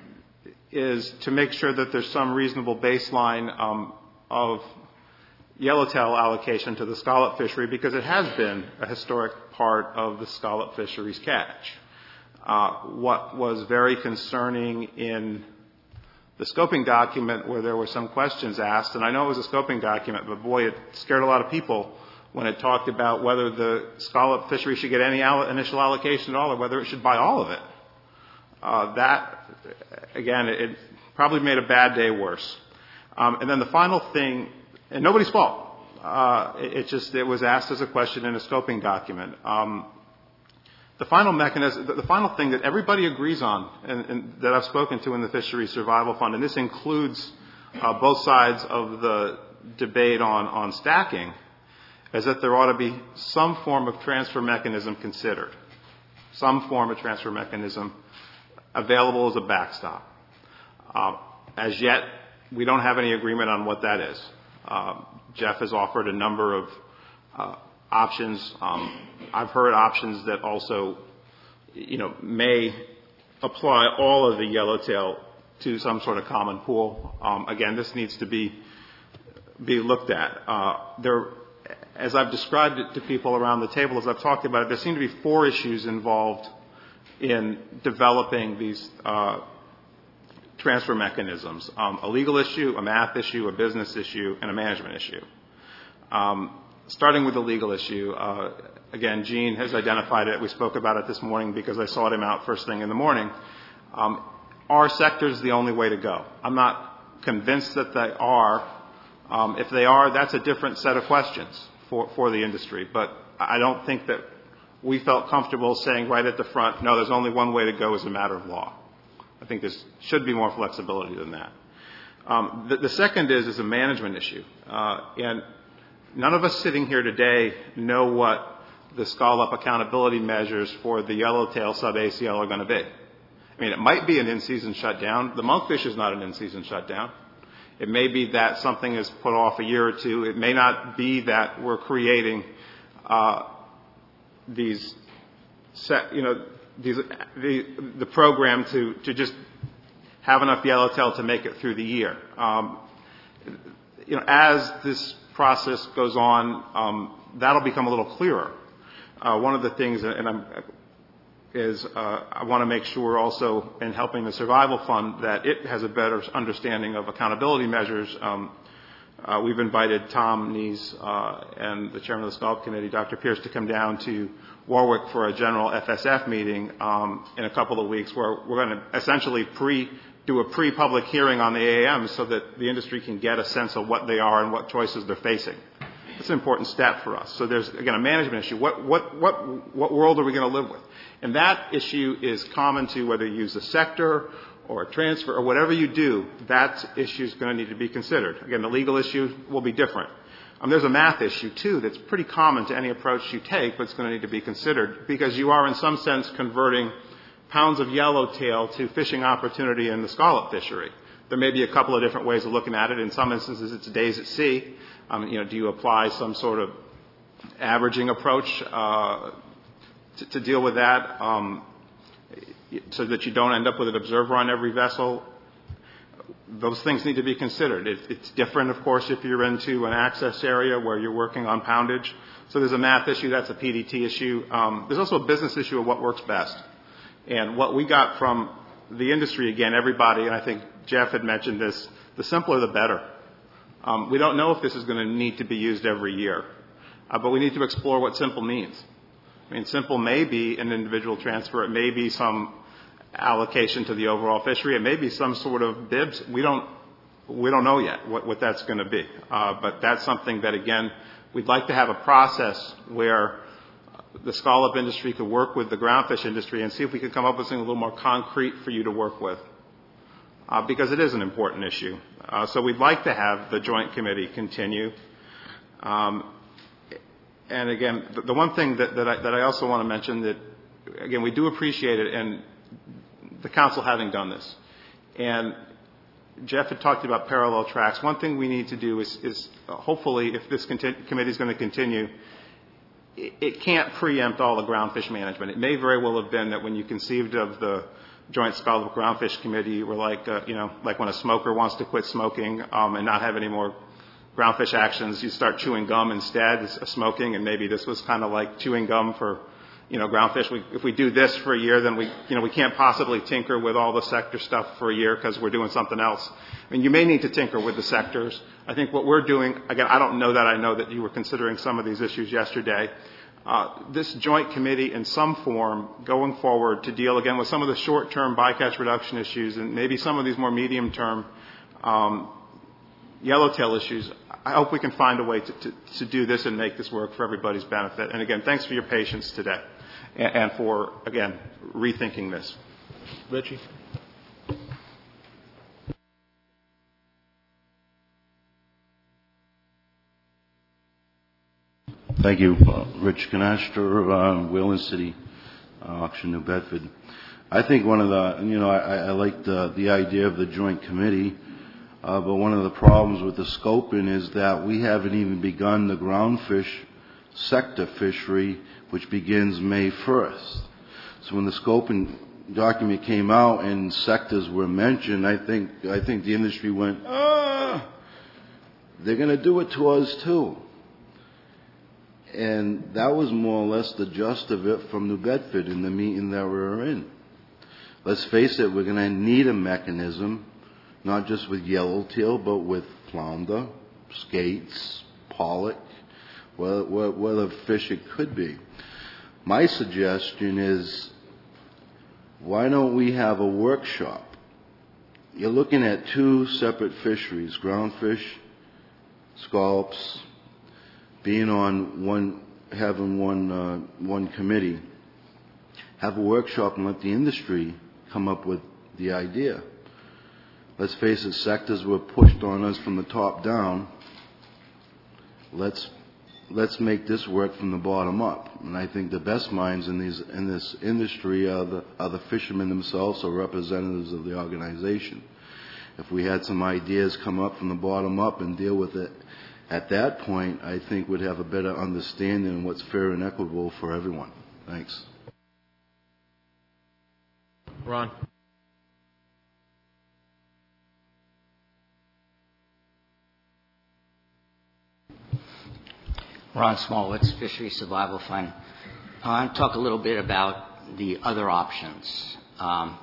is to make sure that there's some reasonable baseline um, of yellowtail allocation to the scallop fishery, because it has been a historic part of the scallop fishery's catch. Uh, what was very concerning in the scoping document, where there were some questions asked, and I know it was a scoping document, but boy, it scared a lot of people when it talked about whether the scallop fishery should get any all- initial allocation at all, or whether it should buy all of it. Uh, that, again, it, it probably made a bad day worse. Um, and then the final thing, and nobody's fault, uh, it, it just, it was asked as a question in a scoping document. Um, the final mechanism, the, the final thing that everybody agrees on, and, and that I've spoken to in the Fisheries Survival Fund, and this includes uh, both sides of the debate on, on stacking, is that there ought to be some form of transfer mechanism considered, some form of transfer mechanism available as a backstop. Uh, as yet, we don't have any agreement on what that is. Uh, Jeff has offered a number of uh, options. Um, I've heard options that also, you know, may apply all of the yellowtail to some sort of common pool. Um, again, this needs to be be looked at. Uh, there. As I've described it to people around the table, as I've talked about it, there seem to be four issues involved in developing these uh, transfer mechanisms. Um, a legal issue, a math issue, a business issue, and a management issue. Um, starting with the legal issue, uh, again, Gene has identified it. We spoke about it this morning because I sought him out first thing in the morning. Um, our sector is the only way to go. I'm not convinced that they are. Um, if they are, that's a different set of questions for, for the industry. But I don't think that we felt comfortable saying right at the front, no, there's only one way to go as a matter of law. I think there should be more flexibility than that. Um, the, the second is, is a management issue. Uh, and none of us sitting here today know what the scallop accountability measures for the yellowtail sub-A C L are going to be. I mean, it might be an in-season shutdown. The monkfish is not an in-season shutdown. It may be that something is put off a year or two. It may not be that we're creating uh, these, set, you know, these, the, the program to, to just have enough yellowtail to make it through the year. Um, you know, as this process goes on, um, that'll become a little clearer. Uh, one of the things, and I'm, is uh, I want to make sure also in helping the Survival Fund that it has a better understanding of accountability measures. Um, uh, we've invited Tom Nees uh, and the chairman of the Scallop Committee, Doctor Pierce, to come down to Warwick for a general F S F meeting um, in a couple of weeks where we're going to essentially pre do a pre-public hearing on the A A M so that the industry can get a sense of what they are and what choices they're facing. It's an important step for us. So there's, again, a management issue. What, what, what, what world are we going to live with? And that issue is common to whether you use a sector or a transfer or whatever you do, that issue is going to need to be considered. Again, the legal issue will be different. Um, there's a math issue, too, that's pretty common to any approach you take, but it's going to need to be considered because you are, in some sense, converting pounds of yellowtail to fishing opportunity in the scallop fishery. There may be a couple of different ways of looking at it. In some instances, it's days at sea. Um, you know, do you apply some sort of averaging approach uh, to, to deal with that um, so that you don't end up with an observer on every vessel? Those things need to be considered. It, it's different, of course, if you're into an access area where you're working on poundage. So there's a math issue. That's a P D T issue. Um, there's also a business issue of what works best. And what we got from the industry, again, everybody, and I think Jeff had mentioned this, the simpler the better. Um, we don't know if this is going to need to be used every year, uh, but we need to explore what simple means. I mean, simple may be an individual transfer. It may be some allocation to the overall fishery. It may be some sort of B I B S. We don't, we don't know yet what, what that's going to be. Uh, but that's something that, again, we'd like to have a process where the scallop industry could work with the groundfish industry and see if we could come up with something a little more concrete for you to work with. Uh, because it is an important issue. Uh, so we'd like to have the joint committee continue. Um, and again, the, the one thing that, that, I, that I also want to mention that, again, we do appreciate it and the council having done this. And Jeff had talked about parallel tracks. One thing we need to do is, is uh, hopefully, if this conti- committee is going to continue, it, it can't preempt all the groundfish management. It may very well have been that when you conceived of the Joint Scallop Groundfish Committee, were like, uh, you know, like when a smoker wants to quit smoking um, and not have any more groundfish actions, you start chewing gum instead of smoking, and maybe this was kind of like chewing gum for, you know, groundfish. We, if we do this for a year, then we, you know, we can't possibly tinker with all the sector stuff for a year because we're doing something else. I mean, you may need to tinker with the sectors. I think what we're doing, again, I don't know that I know that you were considering some of these issues yesterday. Uh, this joint committee in some form going forward to deal again with some of the short-term bycatch reduction issues and maybe some of these more medium-term um, yellowtail issues. I hope we can find a way to, to, to do this and make this work for everybody's benefit. And again, thanks for your patience today and, and for, again, rethinking this. Richie. Thank you. Uh, Rich Canastra, uh, Wayland City uh, Auction, New Bedford. I think one of the, you know, I, I like the, the idea of the joint committee, uh, but one of the problems with the scoping is that we haven't even begun the groundfish sector fishery, which begins May first. So when the scoping document came out and sectors were mentioned, I think, I think the industry went, ah, they're going to do it to us too. And that was more or less the gist of it from New Bedford in the meeting that we were in. Let's face it, we're going to need a mechanism, not just with yellowtail, but with flounder, skates, pollock, what, what, what other fish it could be. My suggestion is, why don't we have a workshop? You're looking at two separate fisheries, groundfish, scallops, being on one, having one, uh, one committee, have a workshop and let the industry come up with the idea. Let's face it, sectors were pushed on us from the top down. Let's, let's make this work from the bottom up. And I think the best minds in these, in this industry are the, are the fishermen themselves or representatives of the organization. If we had some ideas come up from the bottom up and deal with it, at that point, I think we'd have a better understanding of what's fair and equitable for everyone. Thanks. Ron. Ron Smolwitz, Fisheries Survival Fund. I want to talk a little bit about the other options. Um,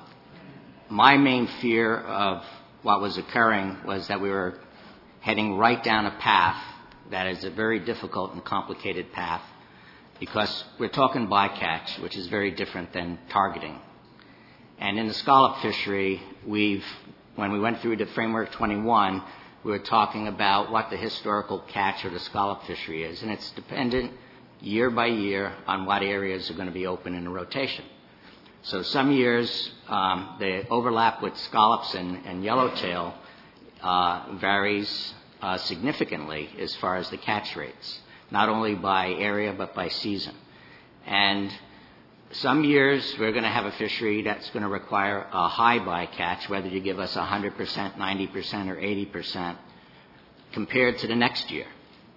my main fear of what was occurring was that we were heading right down a path that is a very difficult and complicated path, because we're talking bycatch, which is very different than targeting. And in the scallop fishery, we've, when we went through the Framework twenty-one, we were talking about what the historical catch of the scallop fishery is, and it's dependent year by year on what areas are going to be open in a rotation. So some years, um, the overlap with scallops and, and yellowtail uh, varies uh, significantly as far as the catch rates, not only by area but by season. And some years we're going to have a fishery that's going to require a high bycatch, whether you give us one hundred percent, ninety percent, or eighty percent, compared to the next year.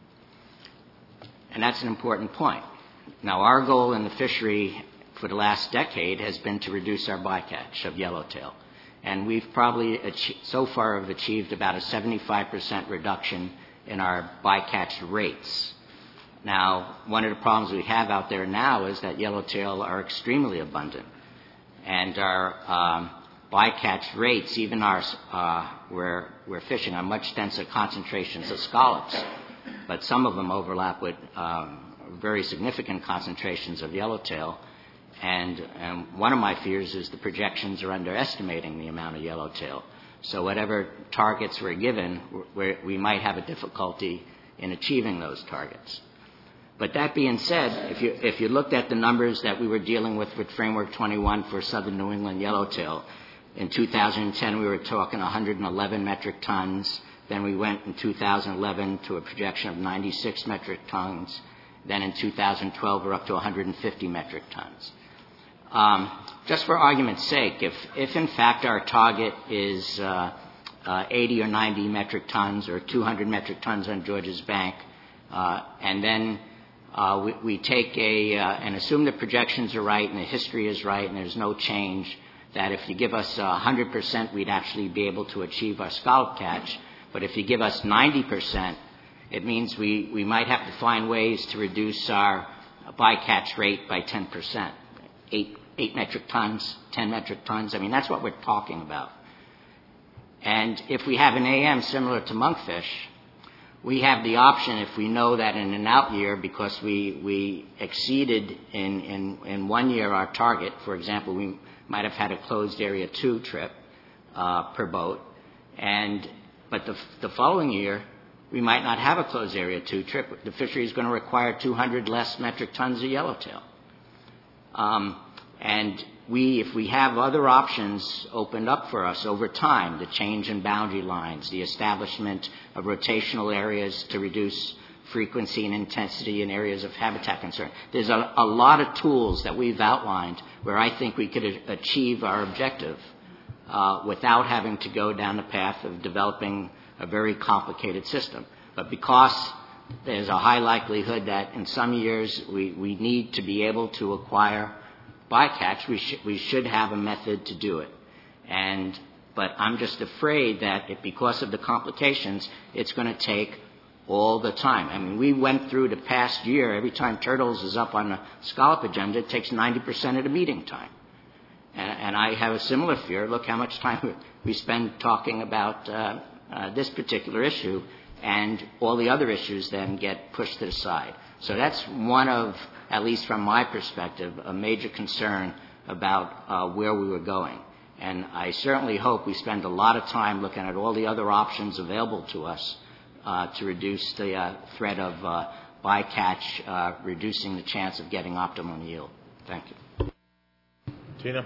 And that's an important point. Now, our goal in the fishery for the last decade has been to reduce our bycatch of yellowtail. And we've probably achieved, so far have achieved about a seventy-five percent reduction in our bycatch rates. Now, one of the problems we have out there now is that yellowtail are extremely abundant. And our um, bycatch rates, even ours, uh, we're, we're fishing on much denser concentrations of scallops, but some of them overlap with um, very significant concentrations of yellowtail. And, and one of my fears is the projections are underestimating the amount of yellowtail. So whatever targets we're given, we're, we might have a difficulty in achieving those targets. But that being said, if you, if you looked at the numbers that we were dealing with with Framework twenty-one for southern New England yellowtail, in two thousand ten we were talking one hundred eleven metric tons. Then we went in two thousand eleven to a projection of ninety-six metric tons. Then in two thousand twelve we're up to one hundred fifty metric tons. Um, just for argument's sake, if, if in fact our target is uh, uh, eighty or ninety metric tons or two hundred metric tons on Georges Bank, uh, and then uh, we, we take a, uh, and assume the projections are right and the history is right and there's no change, that if you give us uh, one hundred percent we'd actually be able to achieve our scallop catch, but if you give us ninety percent, it means we, we might have to find ways to reduce our bycatch rate by ten percent. Eight, eight metric tons, ten metric tons. I mean, that's what we're talking about. And if we have an A M similar to monkfish, we have the option, if we know that in an out year, because we, we exceeded in, in, in one year our target, for example, we might have had a closed area two trip uh, per boat, and but the, the following year, we might not have a closed area two trip. The fishery is going to require two hundred less metric tons of yellowtail. Um, and we, if we have other options opened up for us over time, the change in boundary lines, the establishment of rotational areas to reduce frequency and intensity in areas of habitat concern, there's a, a lot of tools that we've outlined where I think we could a- achieve our objective uh, without having to go down the path of developing a very complicated system. But because there's a high likelihood that in some years we, we need to be able to acquire bycatch, we, sh- we should have a method to do it. And, but I'm just afraid that if, because of the complications, it's going to take all the time. I mean, we went through the past year, every time turtles is up on the scallop agenda, it takes ninety percent of the meeting time. And, and I have a similar fear. Look how much time we, we spend talking about uh, uh, this particular issue, and all the other issues then get pushed to the side. So that's one of, at least from my perspective, a major concern about uh, where we were going. And I certainly hope we spend a lot of time looking at all the other options available to us uh, to reduce the uh, threat of uh, bycatch, uh, reducing the chance of getting optimum yield. Thank you. Tina?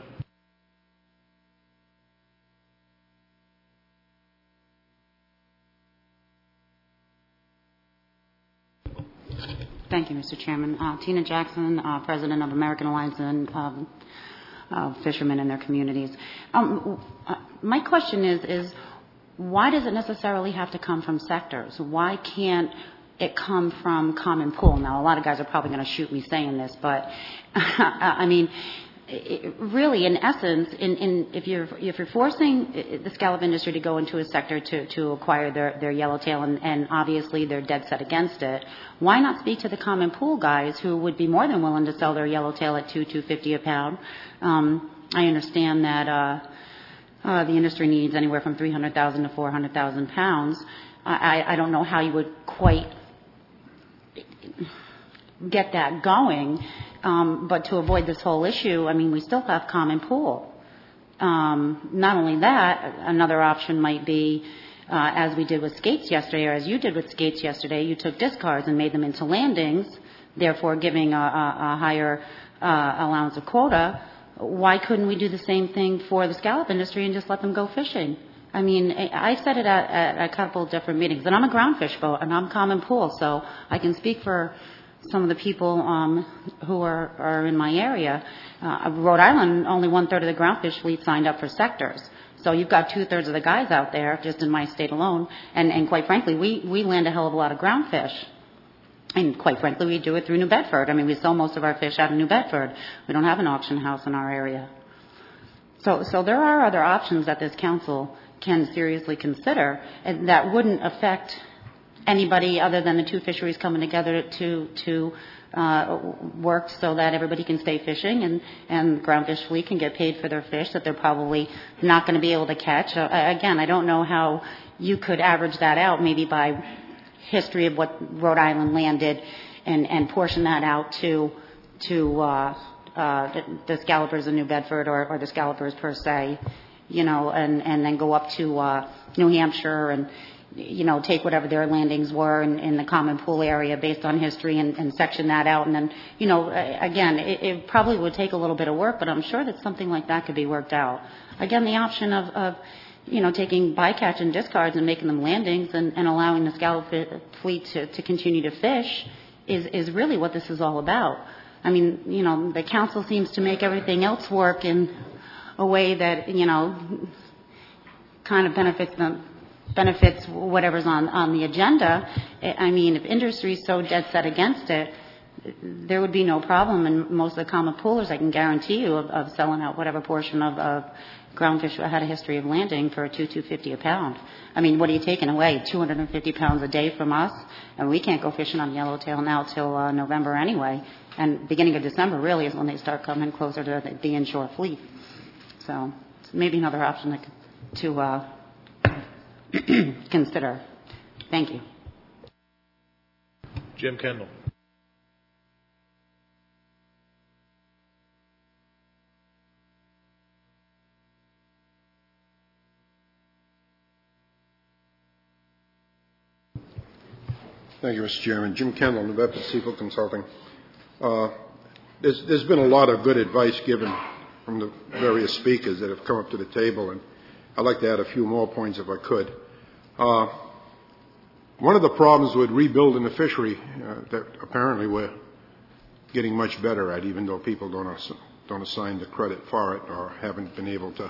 Thank you, Mister Chairman. Uh, Tina Jackson, uh, President of American Alliance and um, uh, Fishermen and their communities. Um, uh, my question is, is why does it necessarily have to come from sectors? Why can't it come from common pool? Now, a lot of guys are probably going to shoot me saying this, but I mean, it, really, in essence, in, in, if you're if you're forcing the scallop industry to go into a sector to, to acquire their, their yellowtail, and, and obviously they're dead set against it, why not speak to the common pool guys who would be more than willing to sell their yellowtail at two two fifty a pound? Um, I understand that uh, uh, the industry needs anywhere from three hundred thousand to four hundred thousand pounds. I, I don't know how you would quite get that going. Um, but to avoid this whole issue, I mean, we still have common pool. Um, not only that, another option might be, uh, as we did with skates yesterday, or as you did with skates yesterday, you took discards and made them into landings, therefore giving a, a, a higher uh, allowance of quota. Why couldn't we do the same thing for the scallop industry and just let them go fishing? I mean, I said it at, at a couple of different meetings, and I'm a groundfish boat, and I'm common pool, so I can speak for some of the people um, who are, are in my area. Uh, Rhode Island, only one-third of the groundfish fleet signed up for sectors. So you've got two-thirds of the guys out there, just in my state alone, and, and quite frankly, we, we land a hell of a lot of groundfish. And quite frankly, we do it through New Bedford. I mean, we sell most of our fish out of New Bedford. We don't have an auction house in our area. So, so there are other options that this council can seriously consider, and that wouldn't affect anybody other than the two fisheries coming together to to uh, work so that everybody can stay fishing, and and groundfish fleet can get paid for their fish that they're probably not going to be able to catch. Uh, again, I don't know how you could average that out, maybe by history of what Rhode Island landed, and and portion that out to to uh, uh, the, the scallopers in New Bedford, or, or the scallopers per se, you know, and and then go up to uh, New Hampshire and, you know, take whatever their landings were in, in the common pool area based on history, and, and section that out. And then, you know, again, it, it probably would take a little bit of work, but I'm sure that something like that could be worked out. Again, the option of, of you know, taking bycatch and discards and making them landings, and, and allowing the scallop fleet to, to continue to fish is, is really what this is all about. I mean, you know, the council seems to make everything else work in a way that, you know, kind of benefits them. benefits whatever's on, on the agenda. I mean, if industry is so dead set against it, there would be no problem. And most of the common poolers, I can guarantee you, of, of selling out whatever portion of, of groundfish had a history of landing for a two two fifty a pound. I mean, what are you taking away? two hundred fifty pounds a day from us, and we can't go fishing on yellowtail now till uh, November anyway. And beginning of December really is when they start coming closer to the, the inshore fleet. So maybe another option to, to uh, consider. Thank you. Jim Kendall. Thank you, Mister Chairman. Jim Kendall, New Bedford Seafood Consulting. Uh, there's, there's been a lot of good advice given from the various speakers that have come up to the table, and I'd like to add a few more points if I could. Uh, one of the problems with rebuilding the fishery uh, that apparently we're getting much better at, even though people don't, ass- don't assign the credit for it or haven't been able to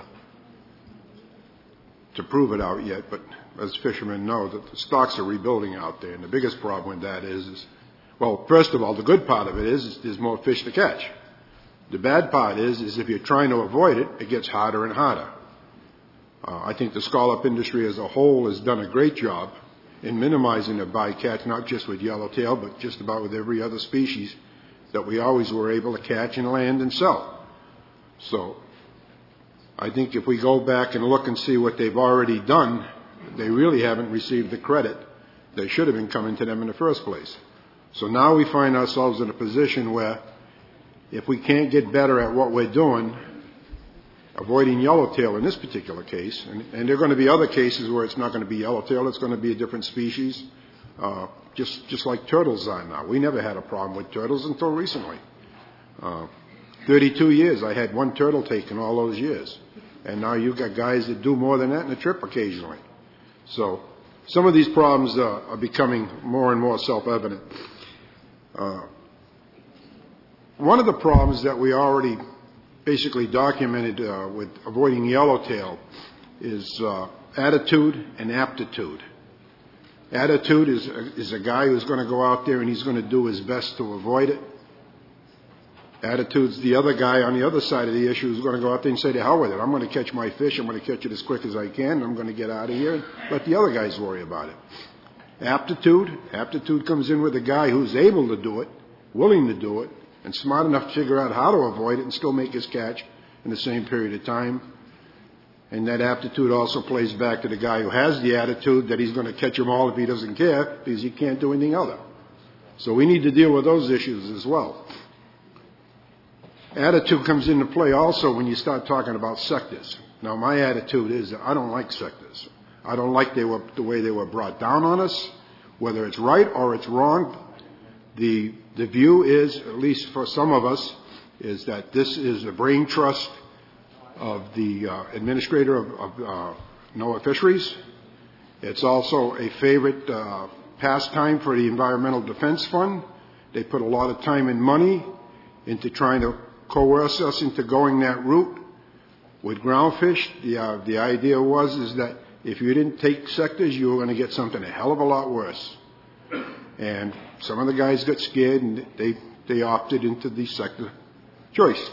to prove it out yet, but as fishermen know, that the stocks are rebuilding out there, and the biggest problem with that is, is well, first of all, the good part of it is, is there's more fish to catch. The bad part is, is if you're trying to avoid it, it gets harder and harder. Uh, I think the scallop industry as a whole has done a great job in minimizing the bycatch, not just with yellowtail, but just about with every other species that we always were able to catch and land and sell. So I think if we go back and look and see what they've already done, they really haven't received the credit they should have been coming to them in the first place. So now we find ourselves in a position where if we can't get better at what we're doing, avoiding yellowtail in this particular case, and, and there are going to be other cases where it's not going to be yellowtail, it's going to be a different species, uh, just, just like turtles are now. We never had a problem with turtles until recently. Uh, thirty-two years, I had one turtle taken all those years. And now you've got guys that do more than that in a trip occasionally. So some of these problems uh, are becoming more and more self-evident. Uh, one of the problems that we already basically documented uh, with avoiding yellowtail is uh, attitude and aptitude. Attitude is a, is a guy who's going to go out there and he's going to do his best to avoid it. Attitudes, the other guy on the other side of the issue is going to go out there and say, to hell with it. I'm going to catch my fish. I'm going to catch it as quick as I can. And I'm going to get out of here and let the other guys worry about it. Aptitude. Aptitude comes in with a guy who's able to do it, willing to do it, and smart enough to figure out how to avoid it and still make his catch in the same period of time. And that aptitude also plays back to the guy who has the attitude that he's going to catch them all if he doesn't care because he can't do anything other. So we need to deal with those issues as well. Attitude comes into play also when you start talking about sectors. Now, my attitude is that I don't like sectors. I don't like they were, the way they were brought down on us. Whether it's right or it's wrong, the, the view is, at least for some of us, is that this is a brain trust of the uh, administrator of, of uh, NOAA Fisheries. It's also a favorite uh, pastime for the Environmental Defense Fund. They put a lot of time and money into trying to coerce us into going that route. With groundfish, the, uh, the idea was is that if you didn't take sectors, you were going to get something a hell of a lot worse. And some of the guys got scared and they, they opted into the sector choice.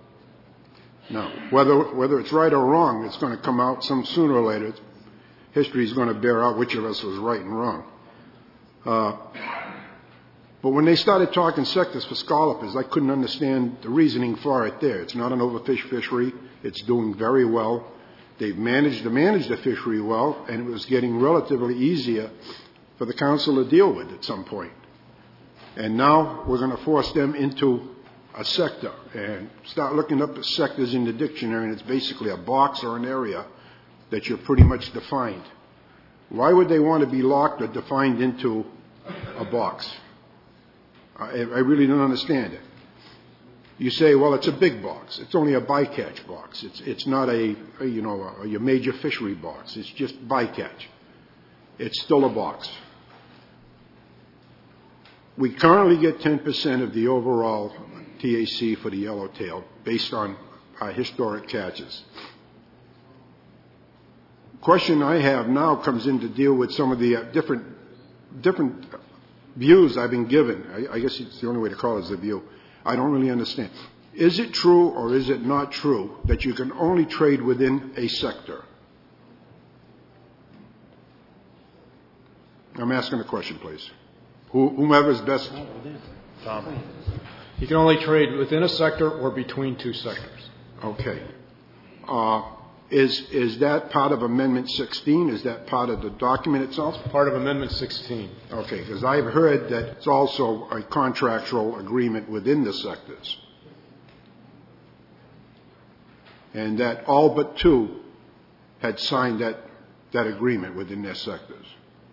Now, whether, whether it's right or wrong, it's going to come out some sooner or later. History is going to bear out which of us was right and wrong. Uh, but when they started talking sectors for scallopers, I couldn't understand the reasoning for it there. It's not an overfished fishery. It's doing very well. They've managed to manage the fishery well, and it was getting relatively easier for the council to deal with at some point. And now we're going to force them into a sector and start looking up the sectors in the dictionary, and it's basically a box or an area that you're pretty much defined. Why would they want to be locked or defined into a box? I, I really don't understand it. You say, well, it's a big box. It's only a bycatch box. It's, it's not a, a you know, a, a major fishery box. It's just bycatch. It's still a box. We currently get ten percent of the overall T A C for the yellowtail based on our historic catches. The question I have now comes in to deal with some of the uh, different, different views I've been given. I, I guess it's the only way to call it is a view. I don't really understand. Is it true or is it not true that you can only trade within a sector? I'm asking a question, please. Whomever's best. Tom. You can only trade within a sector or between two sectors. Okay. Uh, is is that part of Amendment sixteen? Is that part of the document itself? Part of Amendment sixteen. Okay, because I've heard that it's also a contractual agreement within the sectors. And that all but two had signed that, that agreement within their sectors.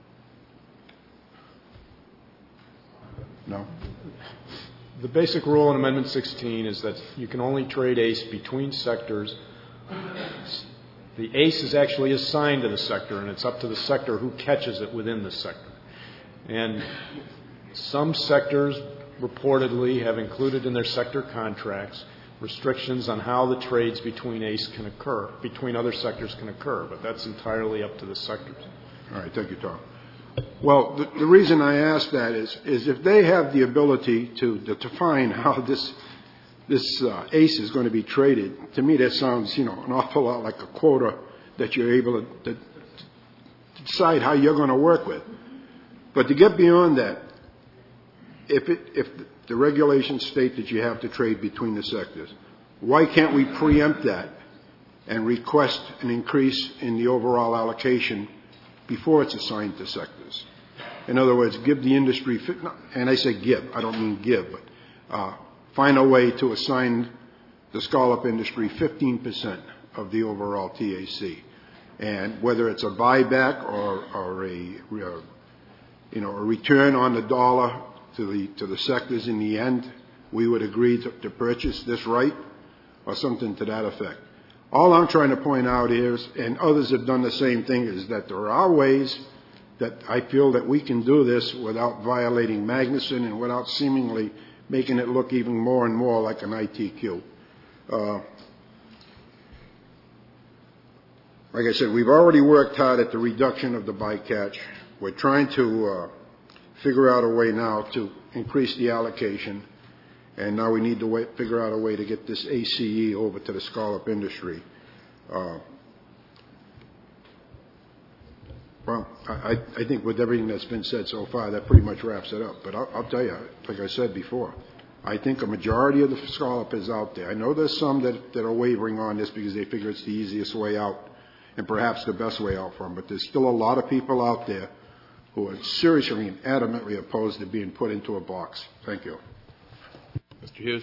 No? The basic rule in Amendment sixteen is that you can only trade ACE between sectors. The ACE is actually assigned to the sector, and it's up to the sector who catches it within the sector. And some sectors reportedly have included in their sector contracts restrictions on how the trades between ACE can occur, between other sectors can occur, but that's entirely up to the sectors. All right, thank you, Tom. Well, the, the reason I ask that is, is if they have the ability to, to define how this this uh, ACE is going to be traded, to me that sounds, you know, an awful lot like a quota that you're able to, to, to decide how you're going to work with. But to get beyond that, if it, if the regulations state that you have to trade between the sectors, why can't we preempt that and request an increase in the overall allocation before it's assigned to sectors? In other words, give the industry, and I say give, I don't mean give, but uh, find a way to assign the scallop industry fifteen percent of the overall T A C. And whether it's a buyback or, or a, uh, you know, a return on the dollar to the, to the sectors in the end, we would agree to, to purchase this right or something to that effect. All I'm trying to point out is, and others have done the same thing, is that there are ways that I feel that we can do this without violating Magnuson and without seemingly making it look even more and more like an I T Q. Uh, like I said, we've already worked hard at the reduction of the bycatch. We're trying to uh, figure out a way now to increase the allocation. and now we need to wait, figure out a way to get this A C E over to the scallop industry. Uh, well, I, I think with everything that's been said so far, that pretty much wraps it up. But I'll, I'll tell you, like I said before, I think a majority of the scallop is out there. I know there's some that, that are wavering on this because they figure it's the easiest way out and perhaps the best way out for them. But there's still a lot of people out there who are seriously and adamantly opposed to being put into a box. Thank you. Mister Hughes.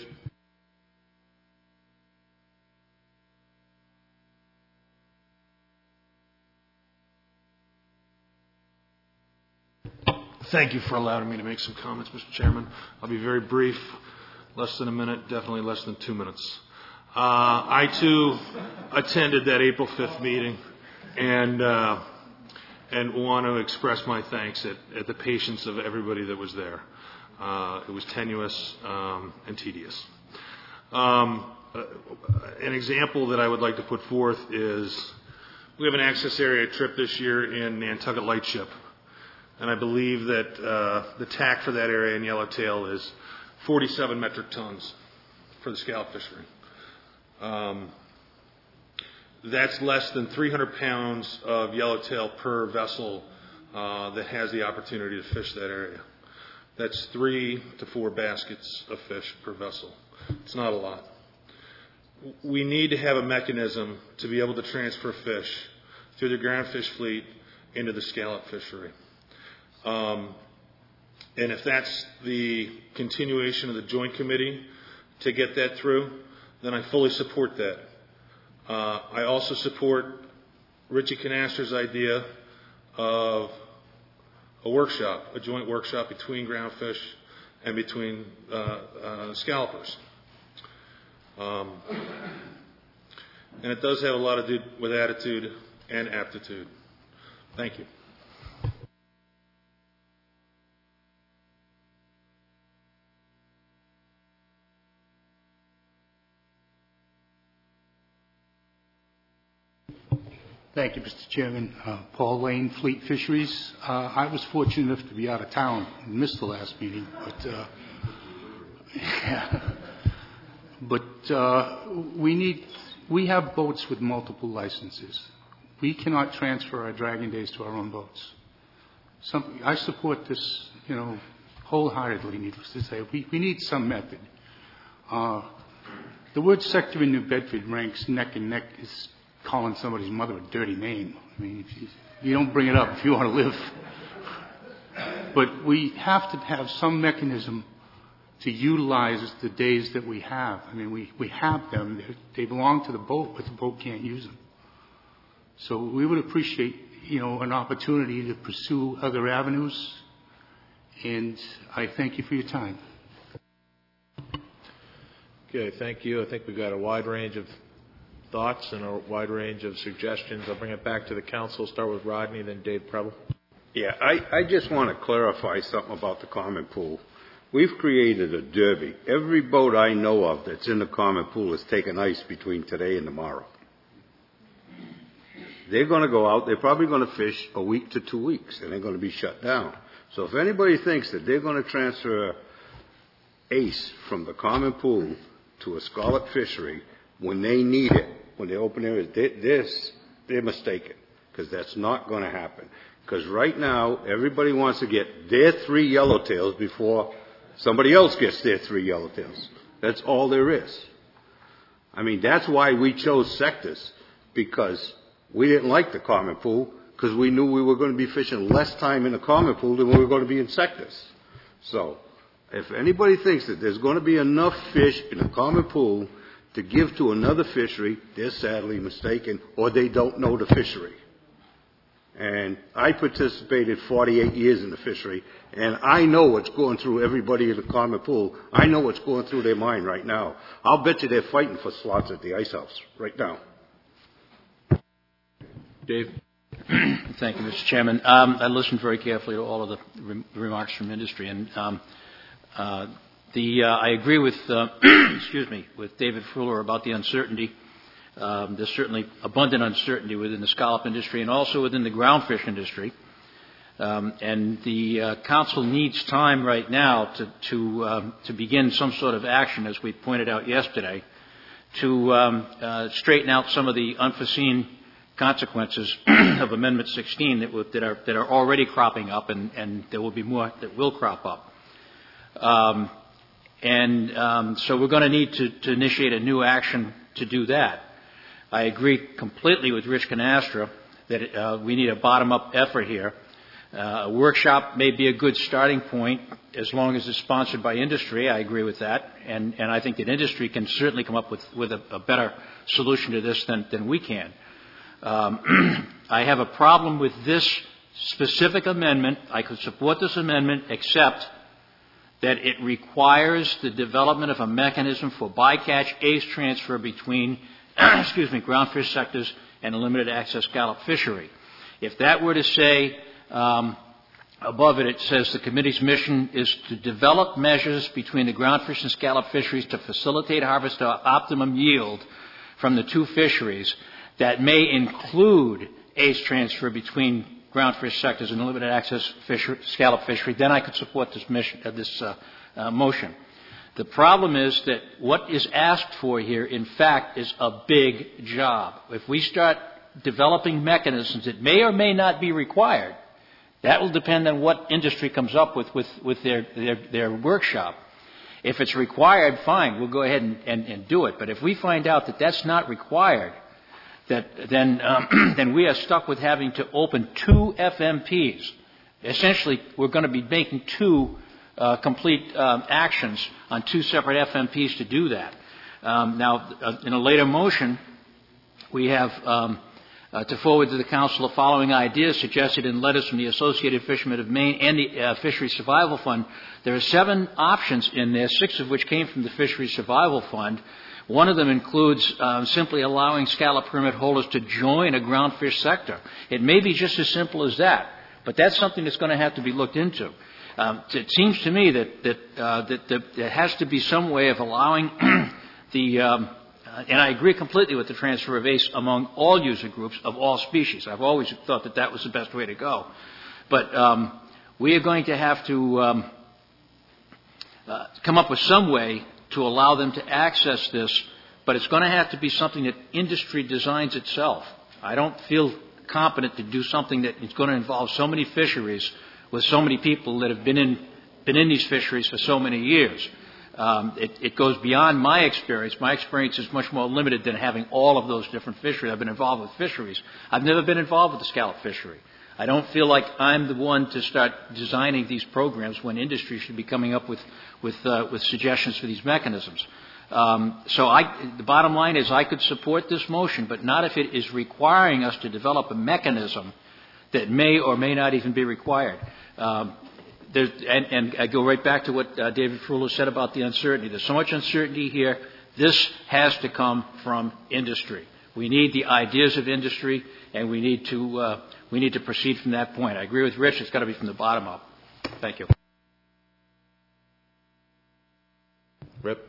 Thank you for allowing me to make some comments, Mister Chairman. I'll be very brief, less than a minute, definitely less than two minutes. Uh, I, too, attended that April fifth meeting and uh, and want to express my thanks at, at the patience of everybody that was there. Uh, it was tenuous um, and tedious. Um, uh, an example that I would like to put forth is we have an access area trip this year in Nantucket Lightship. And I believe that uh, the T A C for that area in Yellowtail is forty-seven metric tons for the scallop fishery. Um, that's less than three hundred pounds of yellowtail per vessel uh, that has the opportunity to fish that area. That's three to four baskets of fish per vessel. It's not a lot. We need to have a mechanism to be able to transfer fish through the ground fish fleet into the scallop fishery. Um, and if that's the continuation of the joint committee to get that through, then I fully support that. Uh, I also support Richie Canaster's idea of a workshop, a joint workshop between groundfish and between uh, uh, scallopers. Um, and it does have a lot to do with attitude and aptitude. Thank you. Thank you, Mister Chairman. Uh, Paul Lane, Fleet Fisheries. Uh, I was fortunate enough to be out of town and missed the last meeting, but uh, yeah. but uh, we need we have boats with multiple licenses. We cannot transfer our dragging days to our own boats. Some, I support this, you know, wholeheartedly. Needless to say, we we need some method. Uh, the word sector in New Bedford ranks neck and neck is calling somebody's mother a dirty name. I mean, if you, you don't bring it up if you want to live. But we have to have some mechanism to utilize the days that we have. I mean, we, we have them. They're, they belong to the boat, but the boat can't use them. So we would appreciate, you know, an opportunity to pursue other avenues. And I thank you for your time. Okay, thank you. I think we've got a wide range of thoughts and a wide range of suggestions. I'll bring it back to the council. Start with Rodney, then Dave Preble. Yeah, I, I just want to clarify something about the common pool. We've created a derby. Every boat I know of that's in the common pool is taking ice between today and tomorrow. They're going to go out. They're probably going to fish a week to two weeks, and they're going to be shut down. So if anybody thinks that they're going to transfer ace from the common pool to a scallop fishery when they need it, when they open their, they, they're, they're mistaken, because that's not going to happen. Because right now, everybody wants to get their three yellowtails before somebody else gets their three yellowtails. That's all there is. I mean, that's why we chose sectors, because we didn't like the common pool, because we knew we were going to be fishing less time in the common pool than we were going to be in sectors. So, if anybody thinks that there's going to be enough fish in a common pool to give to another fishery, they're sadly mistaken, or they don't know the fishery. And I participated forty-eight years in the fishery, and I know what's going through everybody in the common pool. I know what's going through their mind right now. I'll bet you they're fighting for slots at the ice house right now. Dave. Thank you, Mister Chairman. Um, I listened very carefully to all of the re- remarks from industry, and um, uh, the uh, I agree with uh, excuse me with David Fuller about the uncertainty. Um, there's certainly abundant uncertainty within the scallop industry and also within the groundfish industry. Um, and the uh, council needs time right now to to, um, to begin some sort of action, as we pointed out yesterday, to um, uh, straighten out some of the unforeseen consequences of Amendment sixteen that, w- that are that are already cropping up, and, and there will be more that will crop up. Um, and um, so we're going to need to, to initiate a new action to do that. I agree completely with Rich Canastra that uh, we need a bottom-up effort here. Uh, a workshop may be a good starting point as long as it's sponsored by industry. I agree with that. And, and I think that industry can certainly come up with, with a, a better solution to this than, than we can. Um, I have a problem with this specific amendment. I could support this amendment except that it requires the development of a mechanism for bycatch ACE transfer between excuse me, groundfish sectors and a limited access scallop fishery. If that were to say, um, above it, it says the committee's mission is to develop measures between the groundfish and scallop fisheries to facilitate harvest of optimum yield from the two fisheries that may include ACE transfer between groundfish sectors and limited access fishery, scallop fishery, then I could support this mission, uh, this uh, uh, motion. The problem is that what is asked for here, in fact, is a big job. If we start developing mechanisms that may or may not be required, that will depend on what industry comes up with with, with their, their, their workshop. If it's required, fine, we'll go ahead and, and, and do it. But if we find out that that's not required, that then um, then we are stuck with having to open two F M Ps. Essentially, we're going to be making two uh, complete um, actions on two separate F M Ps to do that. Um, now, uh, in a later motion, we have um, uh, to forward to the Council the following ideas suggested in letters from the Associated Fishermen of Maine and the uh, Fisheries Survival Fund. There are seven options in there, six of which came from the Fisheries Survival Fund. One of them includes um, simply allowing scallop permit holders to join a groundfish sector. It may be just as simple as that, but that's something that's going to have to be looked into. Um, it seems to me that that, uh, that, that there has to be some way of allowing the um, Uh, and I agree completely with the transfer of ACE among all user groups of all species. I've always thought that that was the best way to go. But um, we are going to have to um, uh, come up with some way to allow them to access this, but it's going to have to be something that industry designs itself. I don't feel competent to do something that is going to involve so many fisheries with so many people that have been in, been in these fisheries for so many years. Um, it, it goes beyond my experience. My experience is much more limited than having all of those different fisheries. I've been involved with fisheries. I've never been involved with the scallop fishery. I don't feel like I'm the one to start designing these programs when industry should be coming up with with, uh, with suggestions for these mechanisms. Um, so I, the bottom line is I could support this motion, but not if it is requiring us to develop a mechanism that may or may not even be required. Um, There's, and, and I go right back to what uh, David Frullo said about the uncertainty. There's so much uncertainty here. This has to come from industry. We need the ideas of industry, and we need to uh, we need to proceed from that point. I agree with Rich. It's got to be from the bottom up. Thank you. Rip.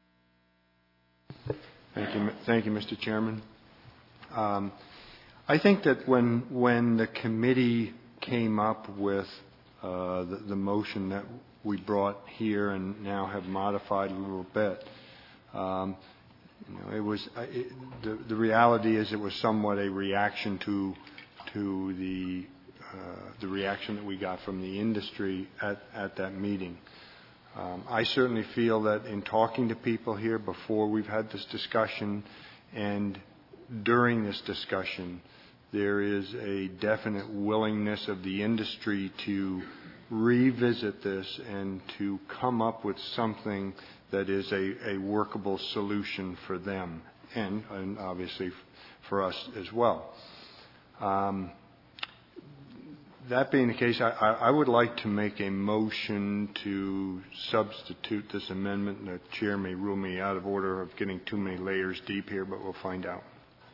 Thank you, thank you, Mister Chairman. Um, I think that when when the committee came up with Uh, the, the motion that we brought here and now have modified a little bit. Um, you know, it was uh, it, the, the reality is it was somewhat a reaction to to the uh, the reaction that we got from the industry at, at that meeting. Um, I certainly feel that in talking to people here before we've had this discussion and during this discussion, there is a definite willingness of the industry to revisit this and to come up with something that is a, a workable solution for them and, and obviously for us as well. Um, that being the case, I, I would like to make a motion to substitute this amendment. The chair may rule me out of order of getting too many layers deep here, but we'll find out.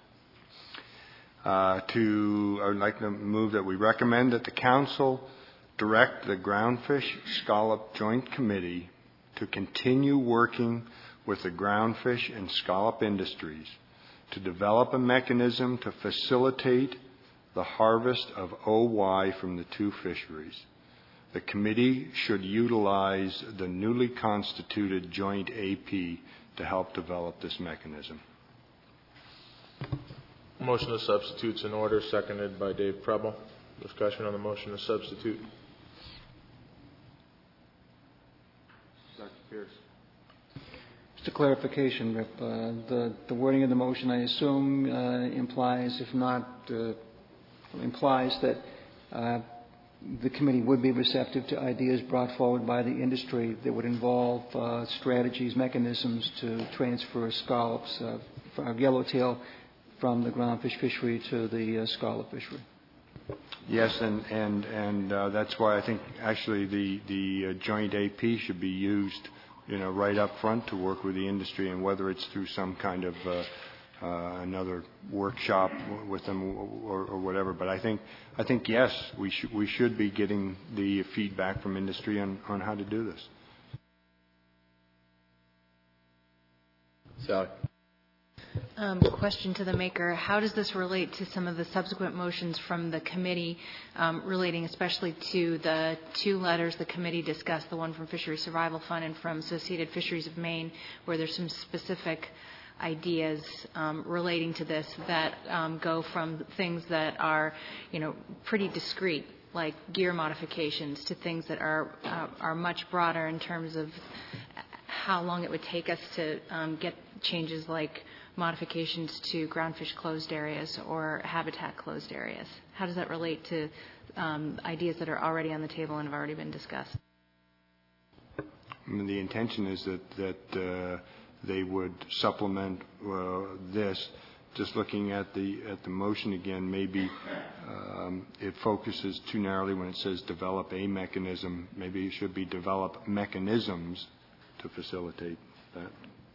Uh, to, I would like to move that we recommend that the council direct the Groundfish Scallop Joint Committee to continue working with the groundfish and scallop industries to develop a mechanism to facilitate the harvest of O Y from the two fisheries. The committee should utilize the newly constituted joint A P to help develop this mechanism. Motion to substitute's in order, seconded by Dave Preble. Discussion on the motion to substitute. Doctor Pierce. Just a clarification, Rip. Uh, the, the wording of the motion, I assume, uh, implies, if not, uh, implies that uh, the committee would be receptive to ideas brought forward by the industry that would involve uh, strategies, mechanisms to transfer scallops, uh, for yellowtail, from the groundfish fishery to the uh, scallop fishery. Yes, and and and uh, that's why I think actually the the uh, joint A P should be used, you know, right up front to work with the industry, and whether it's through some kind of uh, uh, another workshop with them or, or whatever. But I think I think yes, we should we should be getting the feedback from industry on, on how to do this. Sally. Um, question to the maker. How does this relate to some of the subsequent motions from the committee um, relating especially to the two letters the committee discussed, the one from Fisheries Survival Fund and from Associated Fisheries of Maine, where there's some specific ideas um, relating to this that um, go from things that are, you know, pretty discrete, like gear modifications, to things that are uh, are much broader in terms of how long it would take us to um, get changes like modifications to groundfish closed areas or habitat closed areas. How does that relate to um, ideas that are already on the table and have already been discussed? I mean, the intention is that that uh, they would supplement uh, this. Just looking at the at the motion again, maybe um, it focuses too narrowly when it says develop a mechanism. Maybe it should be develop mechanisms to facilitate that.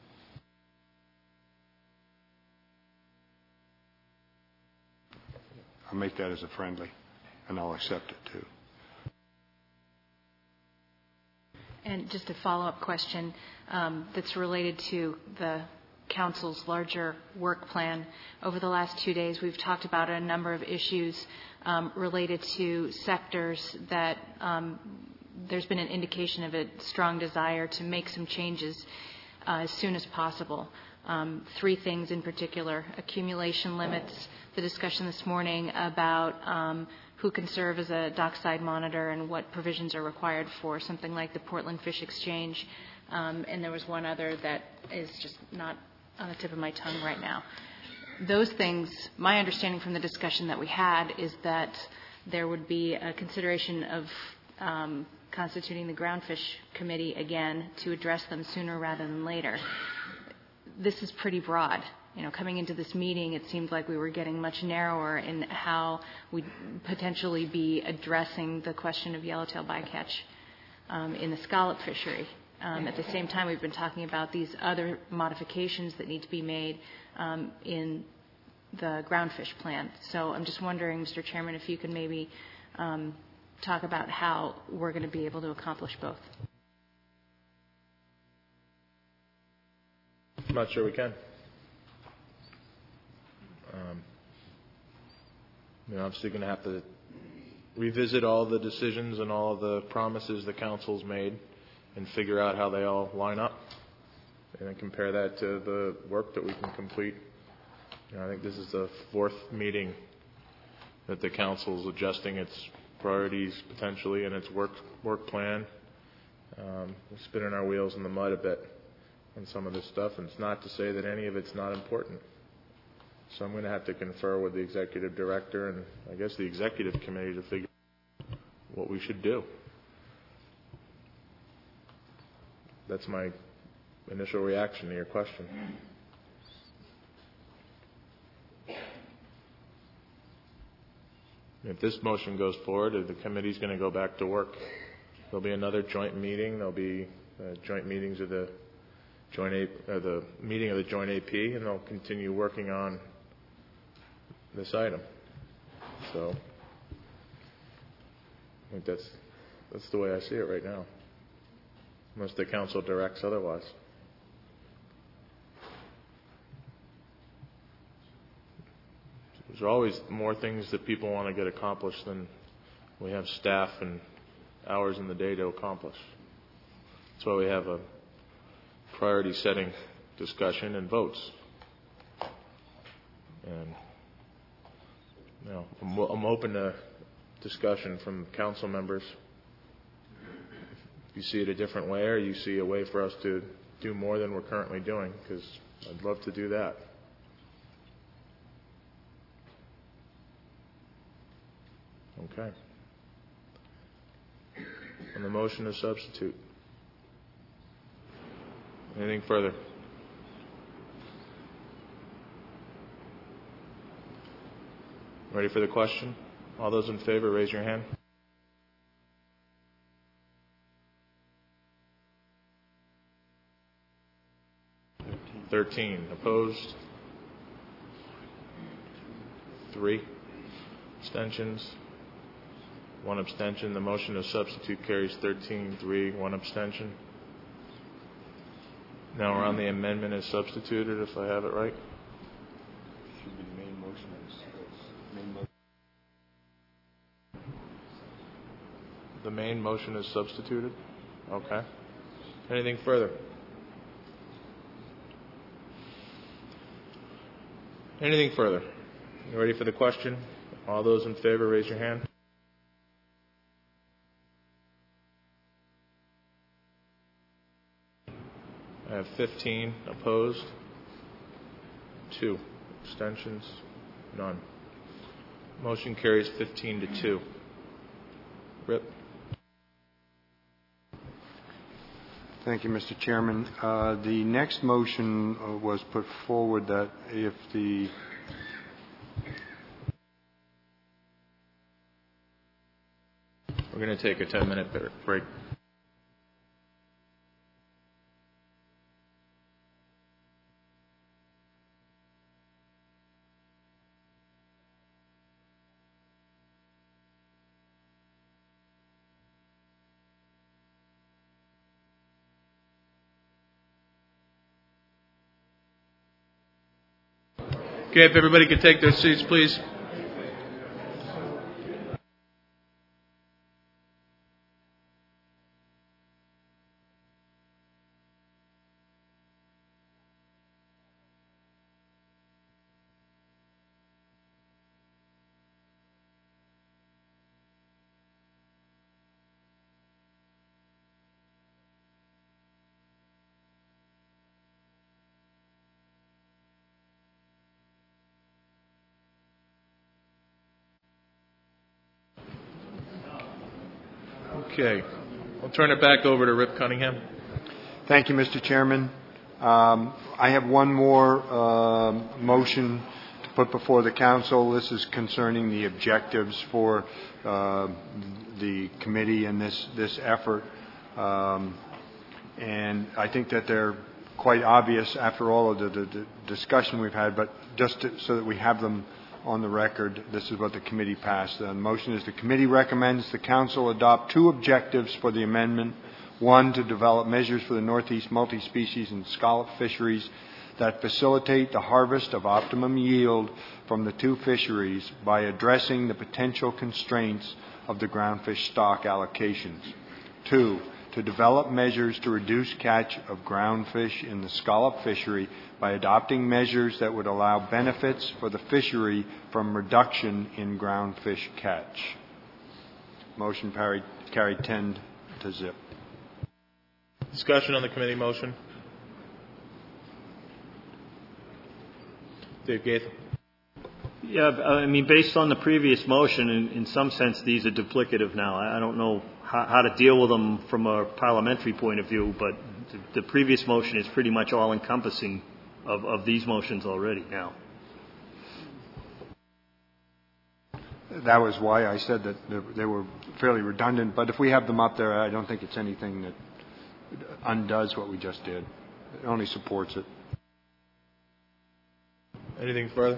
I'll make that as a friendly, and I'll accept it too. And just a follow-up question um, that's related to the Council's larger work plan. Over the last two days, we've talked about a number of issues um, related to sectors that um, there's been an indication of a strong desire to make some changes uh, as soon as possible. Um, three things in particular: accumulation limits, the discussion this morning about um, who can serve as a dockside monitor and what provisions are required for something like the Portland Fish Exchange, um, and there was one other that is just not on the tip of my tongue right now. Those things, my understanding from the discussion that we had is that there would be a consideration of um, constituting the Groundfish Committee again to address them sooner rather than later. This is pretty broad. You know, coming into this meeting, it seemed like we were getting much narrower in how we'd potentially be addressing the question of yellowtail bycatch um, in the scallop fishery. Um, at the same time, we've been talking about these other modifications that need to be made um, in the groundfish plan. So I'm just wondering, Mister Chairman, if you could maybe um, talk about how we're going to be able to accomplish both. I'm not sure we can. Um, you're obviously going to have to revisit all the decisions and all of the promises the council's made and figure out how they all line up, and then compare that to the work that we can complete. You know, I think this is the fourth meeting that the council's adjusting its priorities potentially and its work work plan. Um, we're spinning our wheels in the mud a bit on some of this stuff, and it's not to say that any of it's not important. So I'm going to have to confer with the executive director and I guess the executive committee to figure out what we should do. That's my initial reaction to your question. If this motion goes forward, the committee's going to go back to work. There'll be another joint meeting. There'll be uh, joint meetings of the joint A, uh, the meeting of the joint A P, and they'll continue working on this item. So I think that's that's the way I see it right now, unless the council directs otherwise. there's always more things that people want to get accomplished than we have staff and hours in the day to accomplish. That's why we have a priority setting discussion and votes. And you know, I'm, I'm open to discussion from council members. If you see it a different way, or you see a way for us to do more than we're currently doing, because I'd love to do that. Okay. On the motion to substitute. Anything further? Ready for the question? All those in favor, raise your hand. Thirteen. Opposed? Three. Abstentions? One abstention. The motion to substitute carries thirteen, three, one abstention. Now we're on the amendment as substituted, if I have it right. Should be the main motion. Main motion. The main motion is substituted? Okay. Anything further? Anything further? You ready for the question? All those in favor, raise your hand. I have fifteen opposed, two abstentions, none. Motion carries fifteen to two. Rip. Thank you, Mister Chairman. Uh, the next motion uh, was put forward that if the We're going to take a ten-minute break. Okay, if everybody could take their seats, please. Okay. I'll turn it back over to Rip Cunningham. Thank you, Mister Chairman. Um, I have one more uh, motion to put before the council. This is concerning the objectives for uh, the committee in this, this effort. Um, and I think that they're quite obvious after all of the, the, the discussion we've had, but just to, so that we have them on the record, this is what the committee passed. The motion is the committee recommends the council adopt two objectives for the amendment. One, to develop measures for the Northeast multi-species and scallop fisheries that facilitate the harvest of optimum yield from the two fisheries by addressing the potential constraints of the groundfish stock allocations. Two, to develop measures to reduce catch of groundfish in the scallop fishery by adopting measures that would allow benefits for the fishery from reduction in groundfish catch. Motion carried, carried ten to zip. Discussion on the committee motion. Dave Gaitham. Yeah, I mean, based on the previous motion, in, in some sense, these are duplicative now. I don't know how, how to deal with them from a parliamentary point of view, but the, the previous motion is pretty much all-encompassing of, of these motions already now. That was why I said that they were fairly redundant, but if we have them up there, I don't think it's anything that undoes what we just did. It only supports it. Anything further?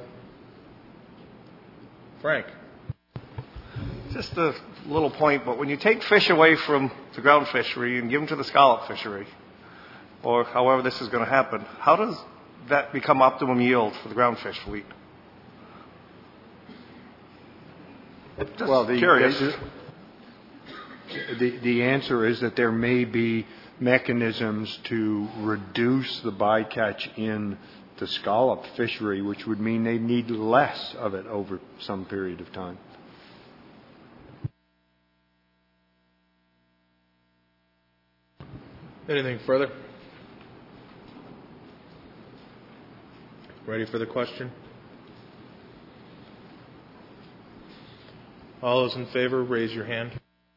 Frank. Just a little point, but when you take fish away from the ground fishery and give them to the scallop fishery, or however this is going to happen, how does that become optimum yield for the ground fish fleet? Just well, the, curious. The, the answer is that there may be mechanisms to reduce the bycatch in the scallop fishery, which would mean they need less of it over some period of time. Anything further? Ready for the question? All those in favor, raise your hand.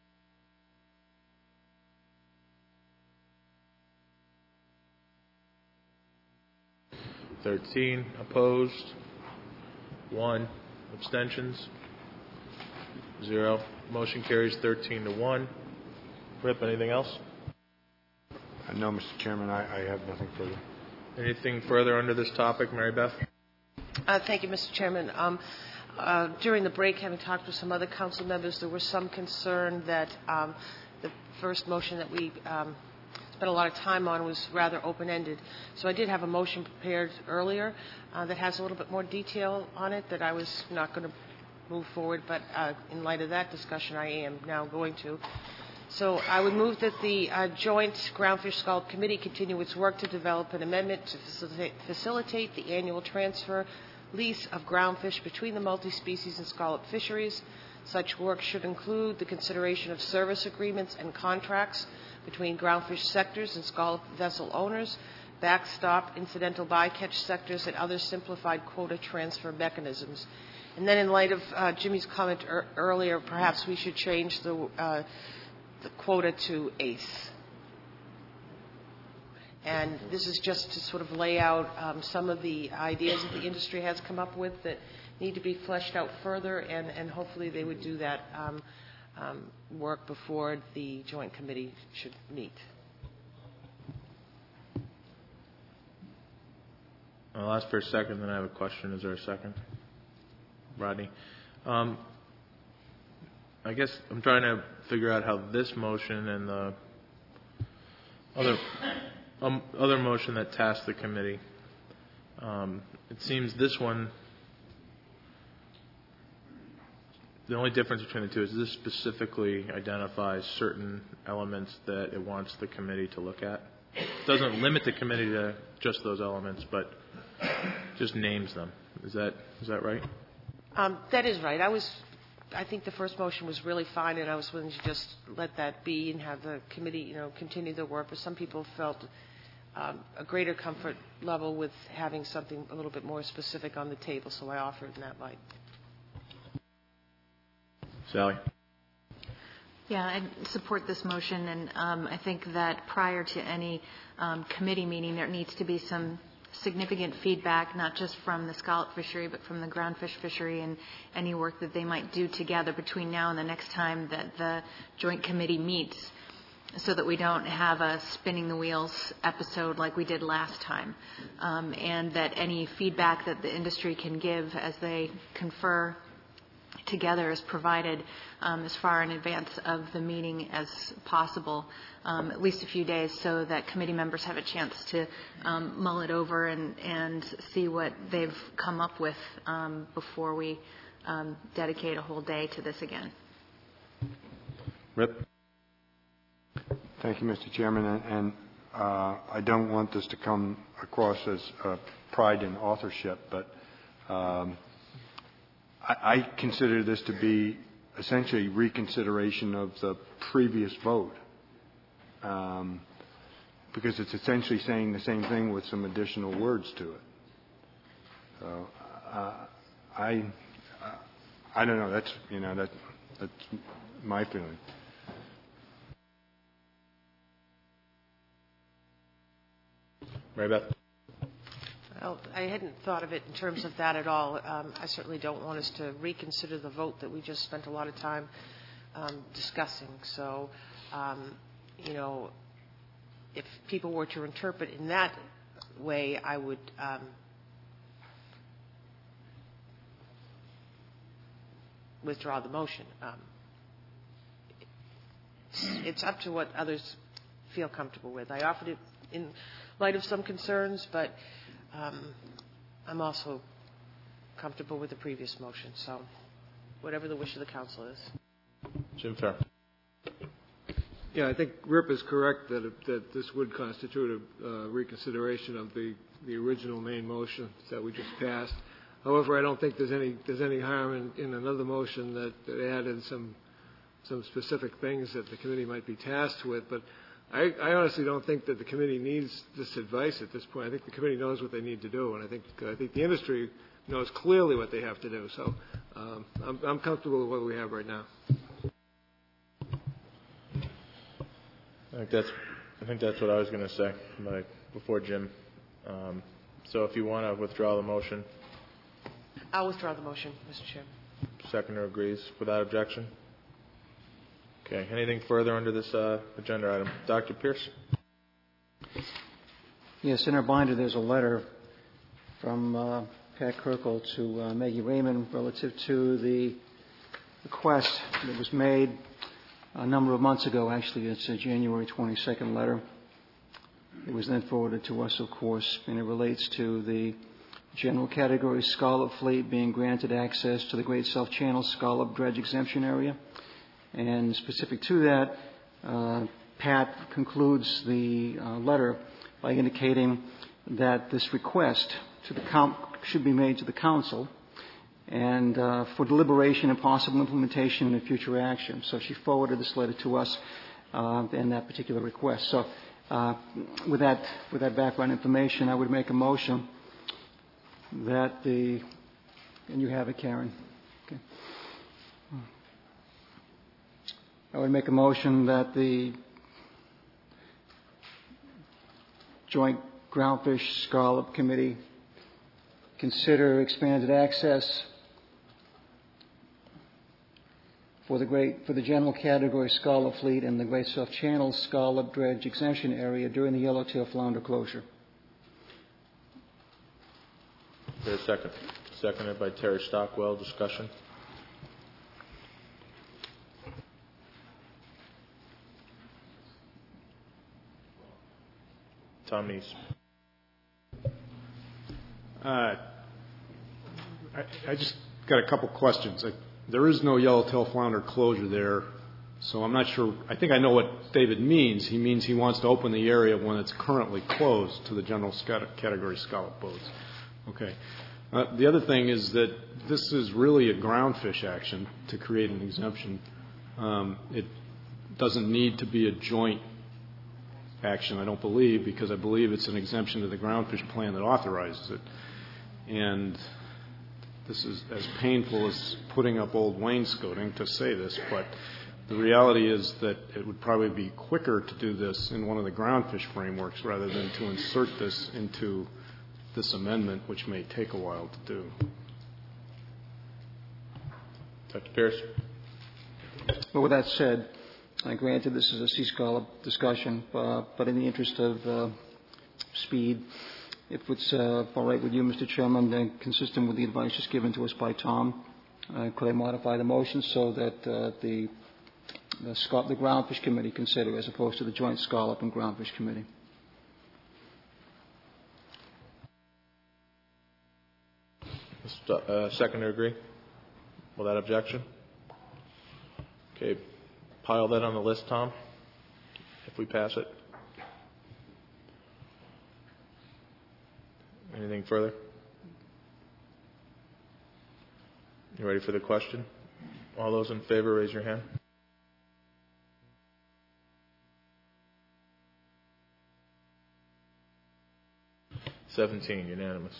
Thirteen opposed. One abstentions. Zero. Motion carries thirteen to one. Rip, anything else? Uh, no, Mister Chairman, I, I have nothing further. Anything further under this topic, Mary Beth? Uh, thank you, Mister Chairman. Um, uh, during the break, having talked with some other council members, there was some concern that um, the first motion that we um, spent a lot of time on was rather open-ended. So I did have a motion prepared earlier uh, that has a little bit more detail on it that I was not going to move forward, but uh, in light of that discussion, I am now going to. So I would move that the uh, Joint Groundfish Scallop Committee continue its work to develop an amendment to facilitate, facilitate the annual transfer lease of groundfish between the multi-species and scallop fisheries. Such work should include the consideration of service agreements and contracts between groundfish sectors and scallop vessel owners, backstop incidental bycatch sectors, and other simplified quota transfer mechanisms. And then in light of uh, Jimmy's comment er- earlier, perhaps we should change the, uh, the quota to ACE. And this is just to sort of lay out um, some of the ideas that the industry has come up with that need to be fleshed out further, and, and hopefully they would do that um, um, work before the joint committee should meet. I'll ask for a second, then I have a question. Is there a second? Rodney. Um, I guess I'm trying to figure out how this motion and the other um, other motion that tasked the committee, um, it seems this one, the only difference between the two is this specifically identifies certain elements that it wants the committee to look at. It doesn't limit the committee to just those elements, but just names them. Is that is that right? Um, that is right. I was, I think the first motion was really fine, and I was willing to just let that be and have the committee, you know, continue their work. But some people felt um, a greater comfort level with having something a little bit more specific on the table, so I offered in that light. Sally. Yeah, I support this motion, and um, I think that prior to any um, committee meeting, there needs to be some significant feedback, not just from the scallop fishery, but from the groundfish fishery and any work that they might do together between now and the next time that the joint committee meets, so that we don't have a spinning the wheels episode like we did last time, um, and that any feedback that the industry can give as they confer together is provided um, as far in advance of the meeting as possible, um, at least a few days, so that committee members have a chance to um, mull it over and, and see what they've come up with um, before we um, dedicate a whole day to this again. Rip. Thank you, Mister Chairman. And, and uh, I don't want this to come across as uh, pride in authorship, but um, I, I consider this to be essentially reconsideration of the previous vote, um, because it's essentially saying the same thing with some additional words to it. So uh, I, I don't know. That's you know that that's my feeling. Mary Beth. Well, I hadn't thought of it in terms of that at all. Um, I certainly don't want us to reconsider the vote that we just spent a lot of time um, discussing. So, um, you know, if people were to interpret in that way, I would um, withdraw the motion. Um, it's, it's up to what others feel comfortable with. I offered it in light of some concerns, but Um, I'm also comfortable with the previous motion. So, whatever the wish of the council is. Jim Fair. Yeah, I think Rip is correct that it, that this would constitute a uh, reconsideration of the, the original main motion that we just passed. However, I don't think there's any there's any harm in, in another motion that, that added some some specific things that the committee might be tasked with. But I, I honestly don't think that the committee needs this advice at this point. I think the committee knows what they need to do, and I think I think the industry knows clearly what they have to do. So um, I'm, I'm comfortable with what we have right now. I think that's I think that's what I was going to say like, before Jim. Um, so if you want to withdraw the motion. I'll withdraw the motion, Mister Chairman. Seconder agrees without objection. Okay. Anything further under this uh, agenda item? Doctor Pierce? Yes, in our binder there's a letter from uh, Pat Kirkle to uh, Maggie Raymond relative to the request that was made a number of months ago. Actually, it's a January twenty-second letter. It was then forwarded to us, of course, and it relates to the general category scallop fleet being granted access to the Great South Channel scallop dredge exemption area. And specific to that, uh, Pat concludes the uh, letter by indicating that this request to the com- should be made to the council and uh, for deliberation and possible implementation in future action. So she forwarded this letter to us uh, and that particular request. So uh, with that with that background information, I would make a motion that the, and you have it, Karen. Okay. I would make a motion that the Joint Groundfish Scallop Committee consider expanded access for the great for the general category scallop fleet in the Great South Channel scallop dredge exemption area during the yellowtail flounder closure. There's a second. Seconded by Terry Stockwell. Discussion. Tom Neese. Uh, I, I just got a couple questions. I, there is no yellowtail flounder closure there, so I'm not sure. I think I know what David means. He means he wants to open the area when it's currently closed to the general category scallop boats. Okay. Uh, the other thing is that this is really a groundfish action to create an exemption. Um, it doesn't need to be a joint action, I don't believe, because I believe it's an exemption to the groundfish plan that authorizes it. And this is as painful as putting up old wainscoting to say this, but the reality is that it would probably be quicker to do this in one of the groundfish frameworks rather than to insert this into this amendment, which may take a while to do. Doctor Pierce. Well, with that said, I granted this is a sea scallop discussion, uh, but in the interest of uh, speed, if it's uh, all right with you, Mister Chairman, then consistent with the advice just given to us by Tom, uh, could I modify the motion so that uh, the the, sc- the Groundfish Committee consider as opposed to the Joint Scallop and Groundfish Committee? Uh, seconder agree? Without objection? Okay. Pile that on the list, Tom, if we pass it. Anything further? You ready for the question? All those in favor, raise your hand. seventeen, unanimous.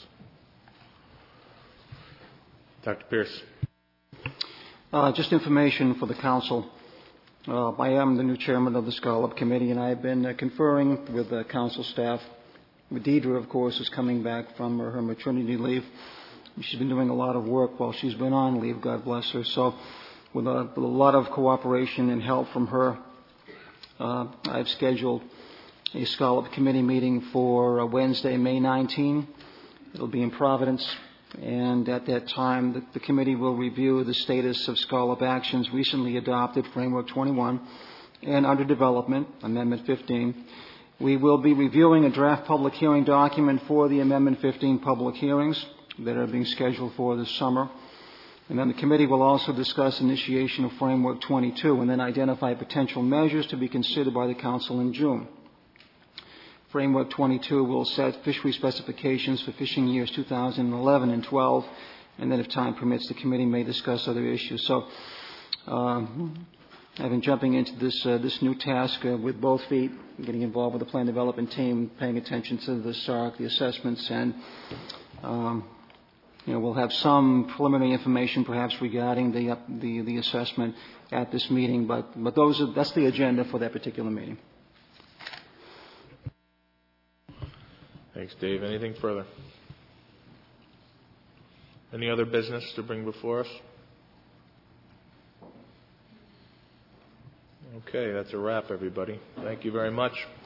Doctor Pierce. Uh, just information for the council. Uh, I am the new chairman of the Scallop Committee, and I have been uh, conferring with the council staff. Deidre, of course, is coming back from her, her maternity leave. She's been doing a lot of work while she's been on leave, God bless her. So with a, with a lot of cooperation and help from her, uh, I've scheduled a Scallop Committee meeting for uh, Wednesday, May nineteenth. It'll be in Providence. And at that time, the, the committee will review the status of scallop actions recently adopted, Framework twenty-one, and under development, Amendment fifteen. We will be reviewing a draft public hearing document for the Amendment fifteen public hearings that are being scheduled for this summer. And then the committee will also discuss initiation of Framework twenty-two and then identify potential measures to be considered by the Council in June. Framework twenty-two will set fishery specifications for fishing years two thousand eleven and twelve, and then if time permits, the committee may discuss other issues. So um, I've been jumping into this uh, this new task uh, with both feet, getting involved with the plan development team, paying attention to the S A R C, the assessments, and um, you know, we'll have some preliminary information perhaps regarding the, uh, the the assessment at this meeting, but but those are, that's the agenda for that particular meeting. Thanks, Dave. Anything further? Any other business to bring before us? Okay, that's a wrap, everybody. Thank you very much.